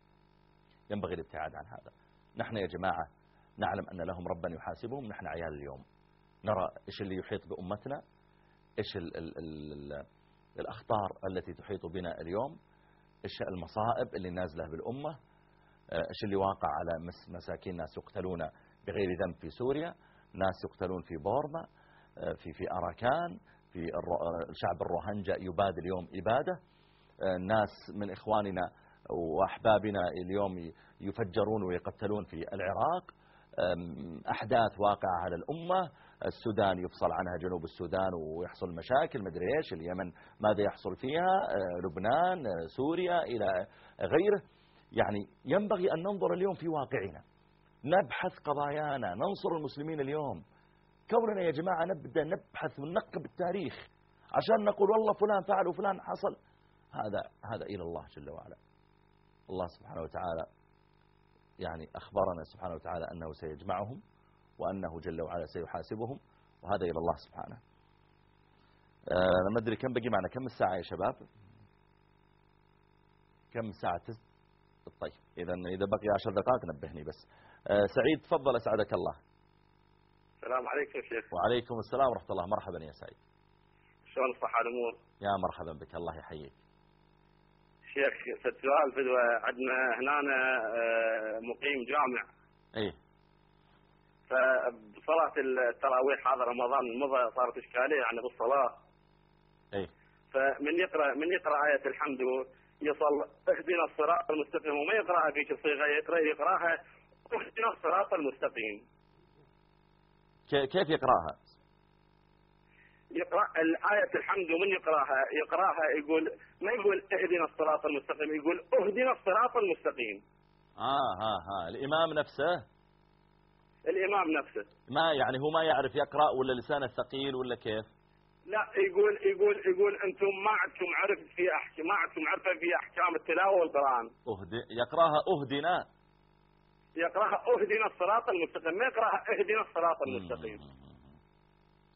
ينبغي الابتعاد عن هذا. نحن يا جماعة نعلم أن لهم ربا يحاسبهم. نحن عيال اليوم نرى إيش اللي يحيط بأمتنا، إيش ال ال ال الأخطار التي تحيط بنا اليوم، إيش المصائب اللي نازلة بالأمة، إيش اللي واقع على مساكين، ناس يقتلون بغير ذنب في سوريا، ناس يقتلون في بورما، في في أراكان، في الشعب الروهنجا يباد اليوم إبادة، ناس من إخواننا وأحبابنا اليوم يفجرون ويقتلون في العراق، أحداث واقعة على الأمة، السودان يفصل عنها جنوب السودان ويحصل مشاكل مدري إيش، اليمن ماذا يحصل فيها، لبنان، سوريا إلى غيره. يعني ينبغي أن ننظر اليوم في واقعنا، نبحث قضايانا، ننصر المسلمين اليوم. كوننا يا جماعة نبدأ نبحث وننقب التاريخ عشان نقول والله فلان فعل وفلان حصل، هذا هذا إلى الله جل وعلا. الله سبحانه وتعالى يعني أخبرنا سبحانه وتعالى أنه سيجمعهم وأنه جل وعلا سيحاسبهم، وهذا إلى الله سبحانه. أنا ما أدري كم بقي معنا، كم الساعة يا شباب؟ كم ساعة؟ طيب إذا إذا بقي عشر دقائق نبهني بس. سعيد تفضل أسعدك الله. السلام عليكم شيخ. وعليكم السلام ورحمة الله. مرحبا يا سعيد. شلون الصحة الأمور؟ يا مرحبا بك، الله يحييك. شيخ في السؤال فدوى عندنا هنا مقيم جامع. ايه. فبصلاة التراويح هذا رمضان مضى صارت إشكالية يعني بالصلاة. ايه. فمن يقرأ من يقرأ آية الحمد يصل اهدنا الصراط المستقيم، وما يقرأها بيش الصيغة، يقرأ يقرأها اهدنا الصراط المستقيم. كيف يقرأها؟ يقرأ الآية الحمد ومن يقرأها يقرأها يقول ما يقول اهدنا الصراط المستقيم، يقول اهدنا الصراط المستقيم. آه ها ها الإمام نفسه. الإمام نفسه. ما يعني هو ما يعرف يقرأ ولا لسانه ثقيل ولا كيف؟ لا يقول يقول يقول أنتم ما عندكم عرف في أحكام، ما عندكم عرفة في أحكام التلاوة والقرآن. أهدي يقرأها أهدنا. يقرأها اهدنا الصراط المستقيم، ما يقرأها اهدنا الصراط المستقيم.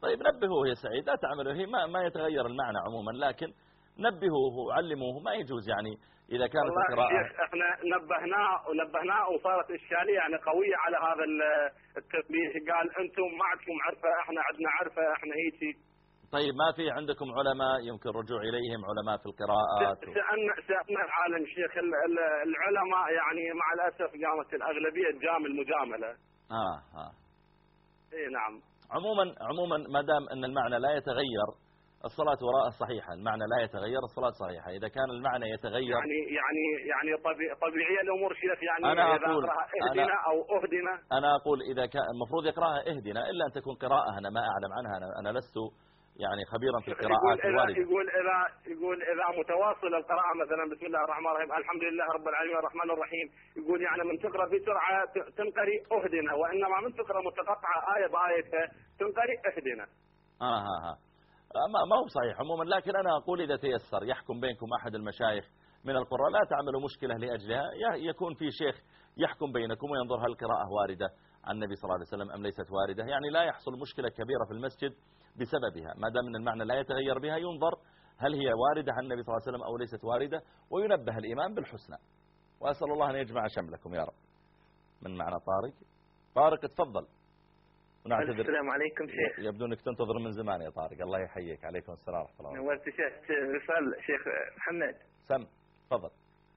طيب نبهوه يا سعيد، لا تعملوا، هي ما, ما يتغير المعنى عموما، لكن نبهوه وعلموه، ما يجوز يعني إذا كانت والله القراءة. شيخ احنا نبهناه ونبهناه وصارت إشكالية يعني قوية على هذا التنبيه، قال أنتم ما عندكم عرفة، احنا عندنا عرفة، احنا هيك. طيب ما في عندكم علماء يمكن الرجوع إليهم، علماء في القراءات؟ سألنا سألنا العالم شيخ، العلماء يعني مع الأسف قامت الأغلبية تجامل مجاملة. آه آه إيه نعم. عموما عموما ما دام أن المعنى لا يتغير، الصلاة وراء صحيحة، المعنى لا يتغير، الصلاة صحيحة. إذا كان المعنى يتغير يعني يعني يعني طبيعية الأمور شيخ، يعني أنا إذا أقول أقرأها اهدنا أنا أو أهدنا. أنا أقول إذا كان المفروض يقرأها اهدنا، إلا أن تكون قراءة أنا ما أعلم عنها، أنا, أنا لست يعني خبيرا في القراءات يقول الواردة. يقول إذا يقول إذا متواصل القراءة مثلا بسم الله الرحمن الرحيم الحمد لله رب العالمين الرحمن الرحيم، يقول يعني من تقرأ بسرعة تنقري أهدنا، وإنما من تقرأ متقطعة آية بآية تنقري اهدنا. آه ها ها ما ما هو صحيح عموما، لكن أنا أقول إذا تيسر يحكم بينكم أحد المشايخ من القراء، لا تعملوا مشكلة لأجلها، يكون في شيخ يحكم بينكم وينظر هل القراءة واردة عن النبي صلى الله عليه وسلم أم ليست واردة، يعني لا يحصل مشكلة كبيرة في المسجد بسببها، ما دام أن المعنى لا يتغير بها ينظر هل هي واردة عن النبي صلى الله عليه وسلم أو ليست واردة، وينبه الإمام بالحسنى. وأسأل الله أن يجمع شملكم يا رب. من معنا طارق. طارق تفضل. ونعتذر. السلام عليكم شيخ. يبدو أنك تنتظر من زمان يا طارق، الله يحييك. عليكم السلام ورحمة الله. نورت شيخ. رسالة شيخ محمد. سم تفضل.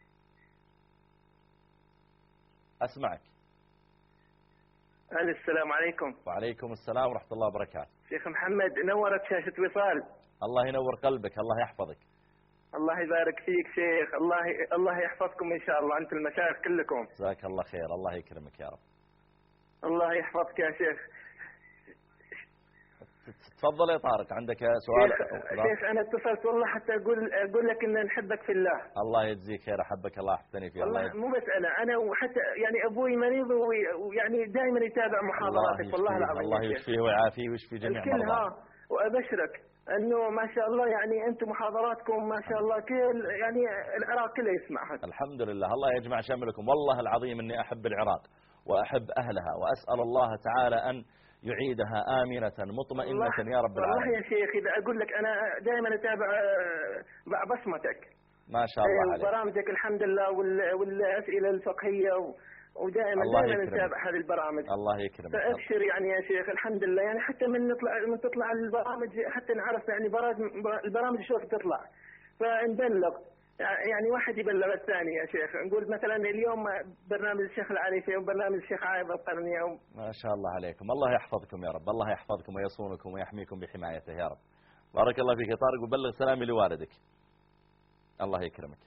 أسمعك. السلام عليكم. وعليكم السلام ورحمة الله وبركاته. شيخ محمد نورت شاشة وصال. الله ينور قلبك، الله يحفظك. الله يبارك فيك شيخ، الله الله يحفظكم إن شاء الله، أنت المشايخ كلكم. جزاك الله خير، الله يكرمك يا رب. الله يحفظك يا شيخ. تفضل يا طارق، عندك سؤال؟ شيخ, شيخ أنا اتصلت والله حتى أقول أقول لك إن نحبك في الله. الله يجزيك خير، أحبك الله، أحبتني فيه. والله مو مسألة، أنا وحتى يعني أبوي مريض ويعني دائما يتابع محاضراتك والله العظيم. الله يشفيه ويعافيه ويشفي جميع مرضاه. وأبشرك أنه ما شاء الله يعني أنتم محاضراتكم ما شاء الله كل يعني العراق كله يسمعها. الحمد لله، الله يجمع شملكم. والله العظيم إني أحب العراق وأحب أهلها، وأسأل الله تعالى أن يعيدها آمنة مطمئنة يا رب العالمين. والله يا شيخ إذا أقول لك أنا دائما أتابع بصمتك ما شاء الله عليك، برامجك الحمد لله والأسئلة الفقهية ودائما دائما نتابع هذه البرامج. الله يكرمك. فأبشر يعني يا شيخ الحمد لله، يعني حتى من نطلع من تطلع البرامج حتى نعرف يعني البرامج شو تطلع فنبلغ، يعني واحد يبلغ الثاني يا شيخ. نقول مثلا اليوم برنامج الشيخ العريفي وبرنامج الشيخ عايض القرنية و... ما شاء الله عليكم، الله يحفظكم يا رب، الله يحفظكم ويصونكم ويحميكم بحمايته يا رب. بارك الله فيك يا طارق، وبلغ سلامي لوالدك. الله يكرمك.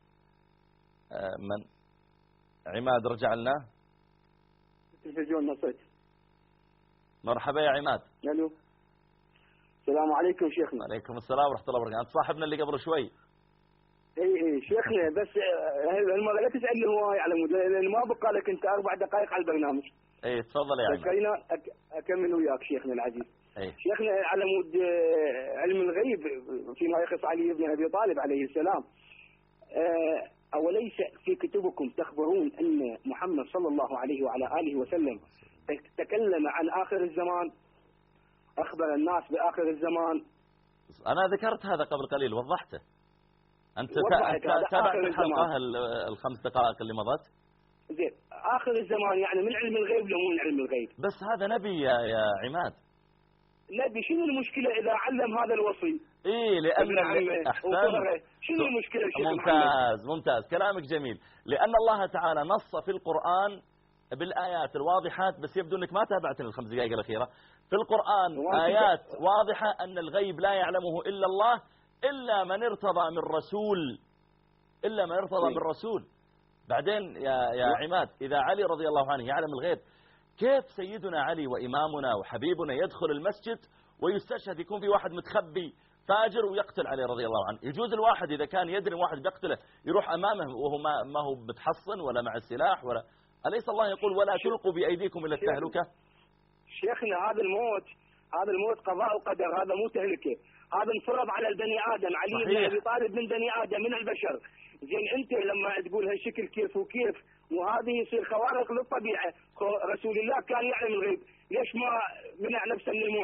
من عماد رجع لنا؟ التلفزيون نصيت. مرحبا يا عماد. الو. السلام عليكم شيخنا. وعليكم السلام ورحمة الله وبركاته. أنت صاحبنا اللي قبل شوي. اي اي شيخنا، بس المرة لا تسألني هواي على مود، لأن ما بقى لك أنت أربع دقائق على البرنامج. اي تفضل يا عماد. خلينا أكمل وياك شيخنا العزيز. أي. شيخنا على مود علم الغيب فيما يخص علي بن أبي طالب عليه السلام، أوليس في كتبكم تخبرون أن محمد صلى الله عليه وعلى آله وسلم تكلم عن آخر الزمان، أخبر الناس بآخر الزمان؟ أنا ذكرت هذا قبل قليل، وضحته. أنت تابعت الحلقة الخمس دقائق اللي مضت؟ زين، آخر الزمان يعني من علم الغيب لو من علم الغيب؟ بس هذا نبي يا, يا عماد. نبي، شنو المشكلة إذا علم هذا الوصي؟ إيه لأن أحسن. شنو المشكلة شيخ ممتاز محمد؟ ممتاز كلامك جميل، لأن الله تعالى نص في القرآن بالآيات الواضحات، بس يبدو أنك ما تابعت الخمس دقائق الأخيرة. في القرآن آيات واضحة أن الغيب لا يعلمه إلا الله، إلا من ارتضى من رسول، إلا من ارتضى من رسول. بعدين يا يا عماد، إذا علي رضي الله عنه يعلم الغيب، كيف سيدنا علي وإمامنا وحبيبنا يدخل المسجد ويستشهد، يكون في واحد متخبي فاجر ويقتل عليه رضي الله عنه؟ يجوز الواحد إذا كان يدري واحد بيقتله يروح أمامه وهو ما, ما هو متحصن ولا مع السلاح ولا؟ أليس الله يقول ولا تلقوا بأيديكم إلى التهلكة؟ شيخنا هذا الموت، هذا الموت قضاء وقدر، هذا مو تهلكة، هذا انفرض على البني آدم. علي بن أبي طالب من بني آدم من البشر. زين أنت لما تقول هالشكل كيف وكيف وهذه يصير خوارق للطبيعة، رسول الله كان يعلم الغيب، ليش ما منع نفسه من الموت؟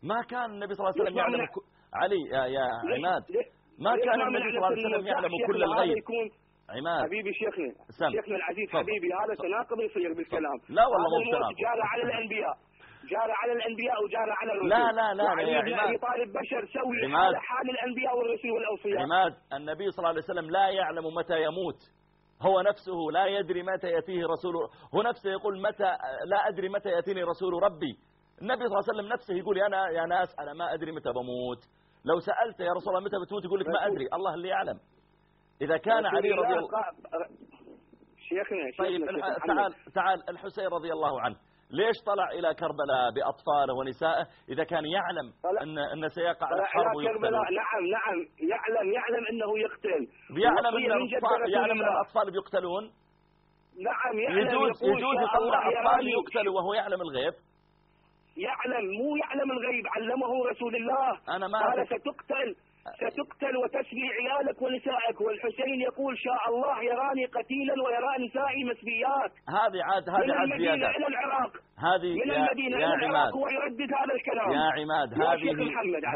ما كان النبي صلى الله عليه وسلم يعلم ك... علي يا, يا عماد ما كان النبي صلى الله عليه وسلم يعلم كل الغيب. عماد حبيبي شيخنا سم. شيخنا العزيز فضل. حبيبي هذا تناقض يصير بالكلام. لا والله مو تناقض. جار على الانبياء جار على الانبياء وجار على الرسل. لا لا لا, لا يا عماد طالب بشر سوي عماد. على حال الانبياء والرسل والاوصياء. عماد النبي صلى الله عليه وسلم لا يعلم متى يموت، هو نفسه لا يدري متى يأتيه رسول، هو نفسه يقول متى لا أدري متى يأتيني رسول ربي. النبي صلى الله عليه وسلم نفسه يقول يا, أنا يا ناس أنا ما أدري متى بموت. لو سألت يا رسول الله متى بتموت يقول لك ما أدري، الله اللي يعلم. إذا كان علي رضي الله شيخنا طيب تعال تعال الحسين رضي الله عنه ليش طلع إلى كربلاء بأطفاله ونسائه إذا كان يعلم أن أن سيقع الحرب ويقتل؟ نعم نعم يعلم يعلم أنه يقتل، يعلم أن الأطفال يعلم أن الأطفال بيقتلون. نعم يعلم. يجوز يجوز يطلع أطفال يقتلوا وهو يعلم الغيب. يعلم مو يعلم الغيب، علمه رسول الله. أنا ما قال ستقتل ستقتل وتسبي عيالك ونسائك، والحسين يقول شاء الله يراني قتيلا ويرى نسائي مسبيات. هذه عاد هذه عاد من المدينة إلى العراق هذه من يا المدينة يا إلى العراق هو يردد هذا الكلام. يا عماد هذه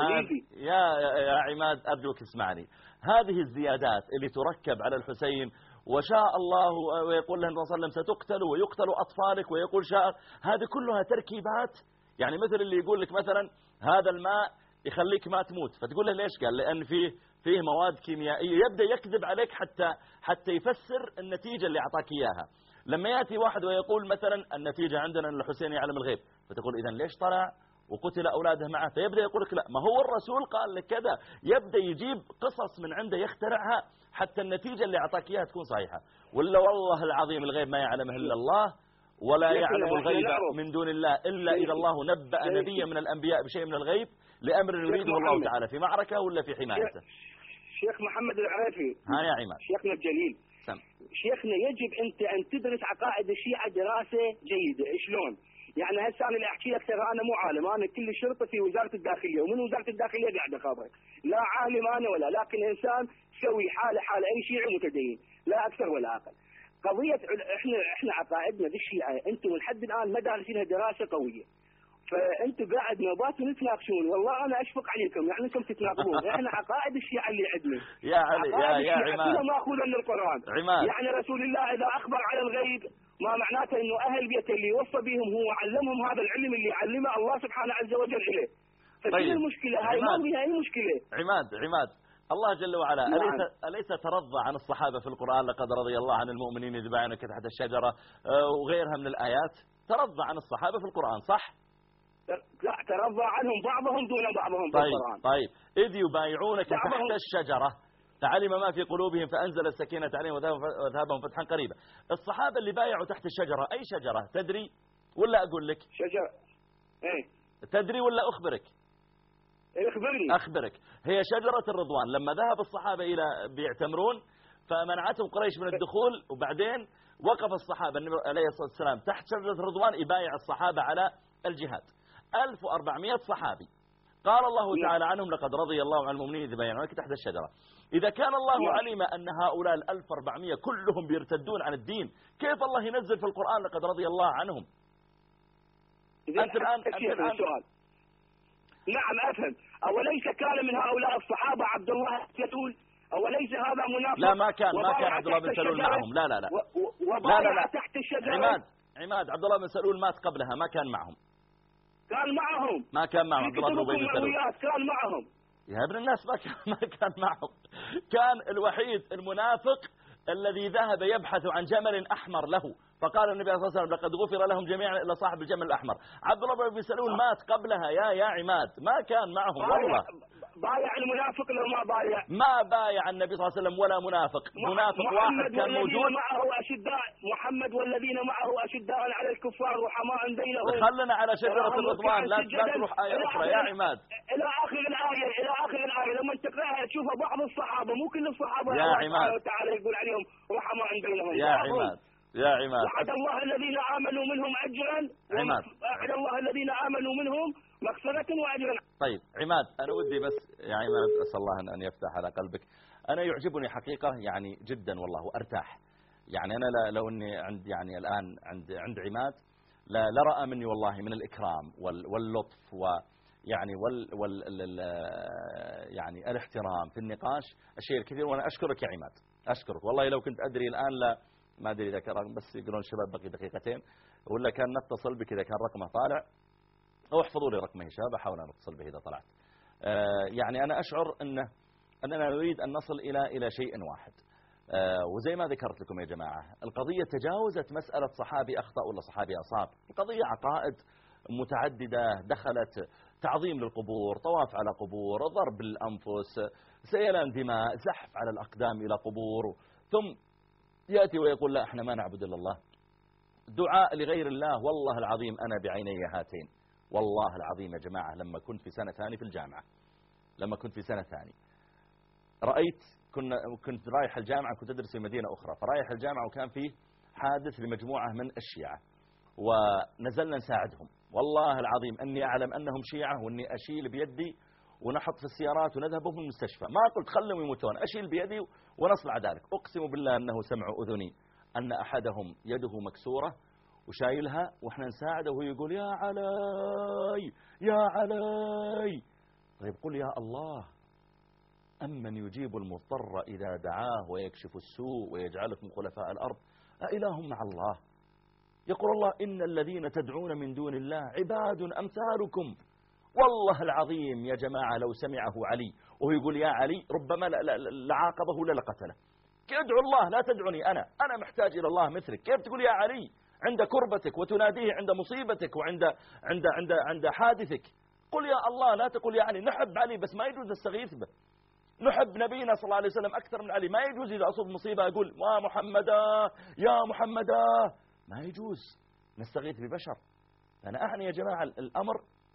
يا يا عماد أرجوك اسمعني، هذه الزيادات اللي تركب على الحسين وشاء الله ويقول له النبي صلى الله عليه وسلم ستقتل ويقتل أطفالك ويقول شاء، هذه كلها تركيبات. يعني مثل اللي يقول لك مثلا هذا الماء يخليك ما تموت، فتقول له ليش؟ قال لأن فيه فيه مواد كيميائية. يبدأ يكذب عليك حتى حتى يفسر النتيجة اللي أعطاك إياها. لما يأتي واحد ويقول مثلا النتيجة عندنا أن الحسين يعلم الغيب، فتقول إذن ليش طلع وقتل أولاده معه؟ فيبدأ يقول لك لا ما هو الرسول قال لك كذا، يبدأ يجيب قصص من عنده يخترعها حتى النتيجة اللي أعطاك إياها تكون صحيحة. ولا والله العظيم الغيب ما يعلمه إلا الله، ولا يعلم الغيب من دون الله إلا إذا الله نبأ نبيا من الأنبياء بشيء من الغيب لأمر يريده الله تعالى في معركة ولا في حمايته. شيخ محمد العريفي ها يا عماد شيخنا الجليل سم. شيخنا يجب أنت أن تدرس عقائد الشيعة دراسة جيدة. شلون؟ يعني هسه أنا اللي أحكي لك ترى أنا مو عالم، أنا كل شرطة في وزارة الداخلية ومن وزارة الداخلية قاعد أخبرك، لا عالم أنا ولا، لكن إنسان سوي حالة حال أي شيعي متدين لا أكثر ولا أقل. قضية احنا احنا عقائدنا بالشيعة انتم لحد الآن ما دارسينها دراسة قوية، فانتم قاعد نوبات تناقشون، والله انا اشفق عليكم يعني انكم تتناقضون. احنا عقائد الشيعة اللي عندنا يا علي يا يا عماد كلها ماخوذة من القرآن. عماد يعني رسول الله اذا اخبر على الغيب ما معناته انه اهل بيته اللي وصى بهم هو علمهم هذا العلم اللي علمه الله سبحانه عز وجل اليه. فشنو طيب. المشكلة هاي؟ ما فيها اي مشكلة. عماد عماد الله جل وعلا نعم. أليس, أليس ترضى عن الصحابة في القرآن لقد رضي الله عن المؤمنين إذ بايعونك تحت الشجرة وغيرها من الآيات؟ ترضى عن الصحابة في القرآن صح؟ لا ترضى عنهم بعضهم دون بعضهم في طيب القرآن. طيب إذ يبايعونك تحت الشجرة فعلم ما في قلوبهم فأنزل السكينة عليهم وذهبهم فتحا قريبا. الصحابة اللي بايعوا تحت الشجرة أي شجرة تدري ولا أقول لك؟ شجرة ايه تدري ولا أخبرك؟ اخبرني. أخبرك. هي شجرة الرضوان. لما ذهب الصحابة إلى بيعتمرون فمنعتهم قريش من الدخول، وبعدين وقف الصحابة النبي عليه الصلاة والسلام تحت شجرة الرضوان يبايع الصحابة على الجهاد. ألف وأربعمائة صحابي قال الله تعالى عنهم لقد رضي الله عن المؤمنين إذ بايعونك تحت الشجرة. إذا كان الله علم أن هؤلاء الألف وأربعمائة كلهم بيرتدون عن الدين، كيف الله ينزل في القرآن لقد رضي الله عنهم؟ أنت الآن, أنت الآن سؤال. نعم أفهم. أوليس كان من هؤلاء الصحابة عبد الله بن سلول؟ أوليس هذا منافق؟ لا ما كان ما كان عبد الله بن سلول معهم. لا لا لا لا لا لا تحت الشجرة. عماد عماد عبد الله بن سلول مات قبلها، ما كان معهم. كان معهم. ما كان معهم عبد الله بن أبي بن سلول. كان معهم. يا ابن الناس ما كان ما كان معهم. كان الوحيد المنافق الذي ذهب يبحث عن جمل أحمر له، فقال النبي صلى الله عليه وسلم لقد غفر لهم جميعا إلا صاحب الجمل الأحمر. عبد الله بن أبي سلول مات قبلها يا يا عماد، ما كان معهم والله. بايع المنافق لو ما بايع؟ ما بايع النبي صلى الله عليه وسلم ولا منافق. منافق واحد كان موجود. معه أشداء محمد والذين معه أشداء على الكفار رحماء بينهم. خلنا على شجرة الرضوان، لا لا تروح آية أخرى يا عماد. إلى آخر الآية إلى آخر الآية لما تقرأها تشوفها بعض الصحابة مو كل الصحابة يا عماد تعالى يقول عليهم رحماء بينهم. يا عماد يا عماد وعد الله الذين آمنوا منهم أجرا. عماد وعد الله الذين آمنوا منهم مغفرة وأجرا. طيب عماد أنا ودي بس يا عماد أسأل الله أن يفتح على قلبك. أنا يعجبني حقيقة يعني جدا والله وأرتاح. يعني أنا لو أني عند يعني الآن عند عند عماد لا لرأى مني والله من الإكرام واللطف يعني وال وال يعني الاحترام في النقاش الشيء الكثير. وأنا أشكرك يا عماد، أشكرك والله. لو كنت أدري الآن لا ما أدري إذا كان، بس يقولون الشباب بقي دقيقتين، ولا كان نتصل بك إذا كان رقمه طالع، أو احفظوا لي رقمه شباب أحاول أن أتصل به إذا طلعت. يعني أنا أشعر أنه أننا نريد أن نصل إلى إلى شيء واحد. وزي ما ذكرت لكم يا جماعة، القضية تجاوزت مسألة صحابي أخطأ ولا صحابي أصاب. القضية عقائد متعددة دخلت، تعظيم للقبور، طواف على قبور، ضرب الأنفس، سيلان دماء، زحف على الأقدام إلى قبور، ثم يأتي ويقول لا احنا ما نعبد إلا الله. دعاء لغير الله. والله العظيم أنا بعيني هاتين، والله العظيم يا جماعة، لما كنت في سنة ثانية في الجامعة، لما كنت في سنة ثانية رأيت، كنا كنت رايح الجامعة، كنت أدرس في مدينة أخرى، فرايح الجامعة وكان فيه حادث لمجموعة من الشيعة، ونزلنا نساعدهم. والله العظيم أني أعلم أنهم شيعة، وأني أشيل بيدي ونحط في السيارات ونذهب بهم المستشفى. ما قلت خلهم يموتون، أشيل بيدي ونصنع ذلك. أقسم بالله أنه سمع أذني أن أحدهم يده مكسورة وشايلها، وإحنا نساعده وهو يقول يا علي يا علي. طيب قل يا الله، أمن يجيب المضطر إذا دعاه ويكشف السوء ويجعلكم خلفاء الأرض أإله مع الله؟ يقول الله إن الذين تدعون من دون الله عباد أمثالكم. والله العظيم يا جماعة لو سمعه علي وهو يقول يا علي ربما لعاقبه ولا لقتله. ادعو الله لا تدعني أنا، أنا محتاج إلى الله مثلك. كيف تقول يا علي عند كربتك وتناديه عند مصيبتك وعند عند عند عند حادثك؟ قل يا الله، لا تقول يا علي. نحب علي بس ما يجوز نستغيث به. نحب نبينا صلى الله عليه وسلم أكثر من علي، ما يجوز إذا أصب مصيبة أقول يا محمدا يا محمدا، ما يجوز نستغيث ببشر. أنا أعني يا جماعة الأمر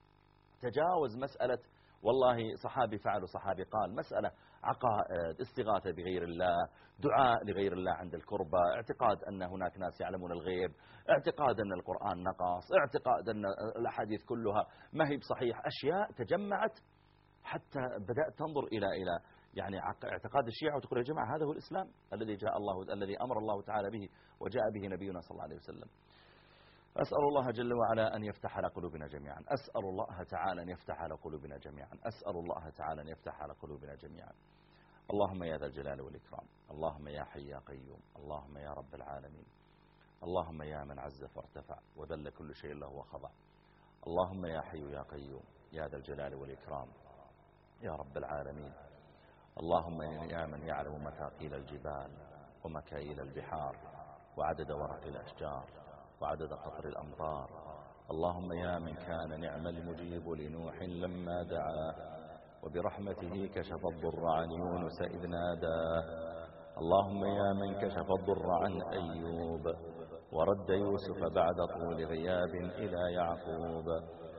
تجاوز مسألة والله صحابي فعل وصحابي قال، مسألة عقائد، استغاثة بغير الله، دعاء لغير الله عند الكربة، اعتقاد أن هناك ناس يعلمون الغيب، اعتقاد أن القرآن نقص، اعتقاد أن الأحاديث كلها ما هي بصحيح. أشياء تجمعت حتى بدأت تنظر إلى إلى يعني اعتقاد الشيعة وتقول يا جماعة هذا هو الإسلام الذي جاء الله الذي أمر الله تعالى به وجاء به نبينا صلى الله عليه وسلم. أسأل الله جل وعلا أن يفتح على قلوبنا جميعا، أسأل الله تعالى أن يفتح على قلوبنا جميعا، أسأل الله تعالى أن يفتح على قلوبنا جميعا. اللهم يا ذا الجلال والإكرام، اللهم يا حي يا قيوم، اللهم يا رب العالمين، اللهم يا من عز فارتفع وذل كل شيء له وخضع، اللهم يا حي يا قيوم يا ذا الجلال والإكرام يا رب العالمين، اللهم يا من يعلم مثاقيل الجبال ومكاييل البحار وعدد ورق الأشجار وعدد قطر الأمطار، اللهم يا من كان نعم المجيب لنوح لما دعاه وبرحمته كشف الضر عن يونس إذ ناداه، اللهم يا من كشف الضر عن أيوب ورد يوسف بعد طول غياب إلى يعقوب،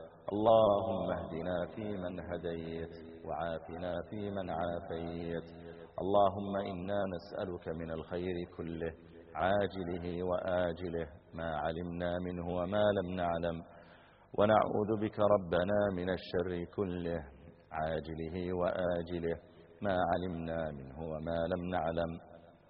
اللهم اهدنا فيمن هديت وعافنا فيمن عافيت، اللهم إنا نسألك من الخير كله عاجله وآجله ما علمنا منه وما لم نعلم، ونعوذ بك ربنا من الشر كله عاجله وآجله ما علمنا منه وما لم نعلم،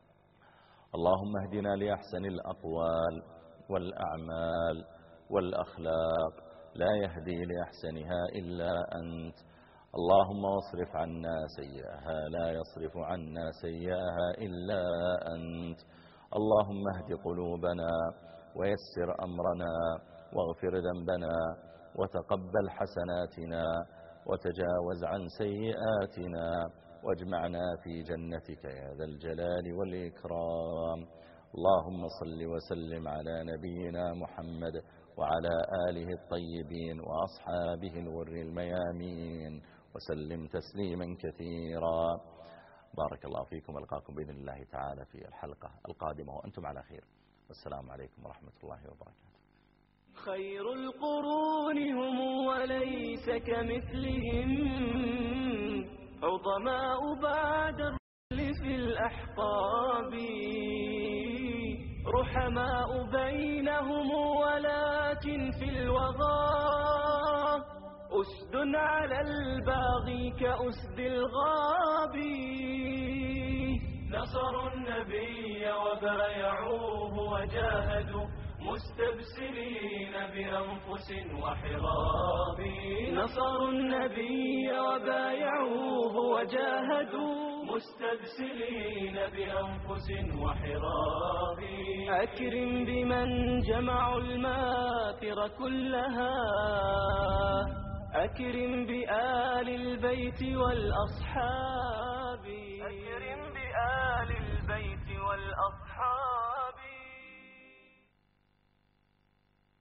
اللهم اهدنا لأحسن الأقوال والأعمال والأخلاق لا يهدي لأحسنها إلا أنت، اللهم واصرف عنا سيئها لا يصرف عنا سيئها إلا أنت، اللهم اهد قلوبنا ويسر أمرنا واغفر ذنبنا وتقبل حسناتنا وتجاوز عن سيئاتنا واجمعنا في جنتك يا ذا الجلال والإكرام، اللهم صل وسلم على نبينا محمد وعلى آله الطيبين وأصحابه الغر الميامين وسلم تسليما كثيرا. بارك الله فيكم والقاكم بإذن الله تعالى في الحلقة القادمة وأنتم على خير، والسلام عليكم ورحمة الله وبركاته. خير القرون هم وليس كمثلهم، عظماء بعد الرسل في الأحقاب، رحماء بينهم ولكن في الوغى، أسد على الباغي كأسد الغابي، نصروا النبي وبايعوه وجاهدوا مستبسلين بأنفس وحراب، نصروا النبي وبايعوه وجاهدوا مستبسلين بأنفس وحراب. أكرم بمن جمعوا الماثر كلها، أكرم بآل البيت والأصحاب، أكرم بآل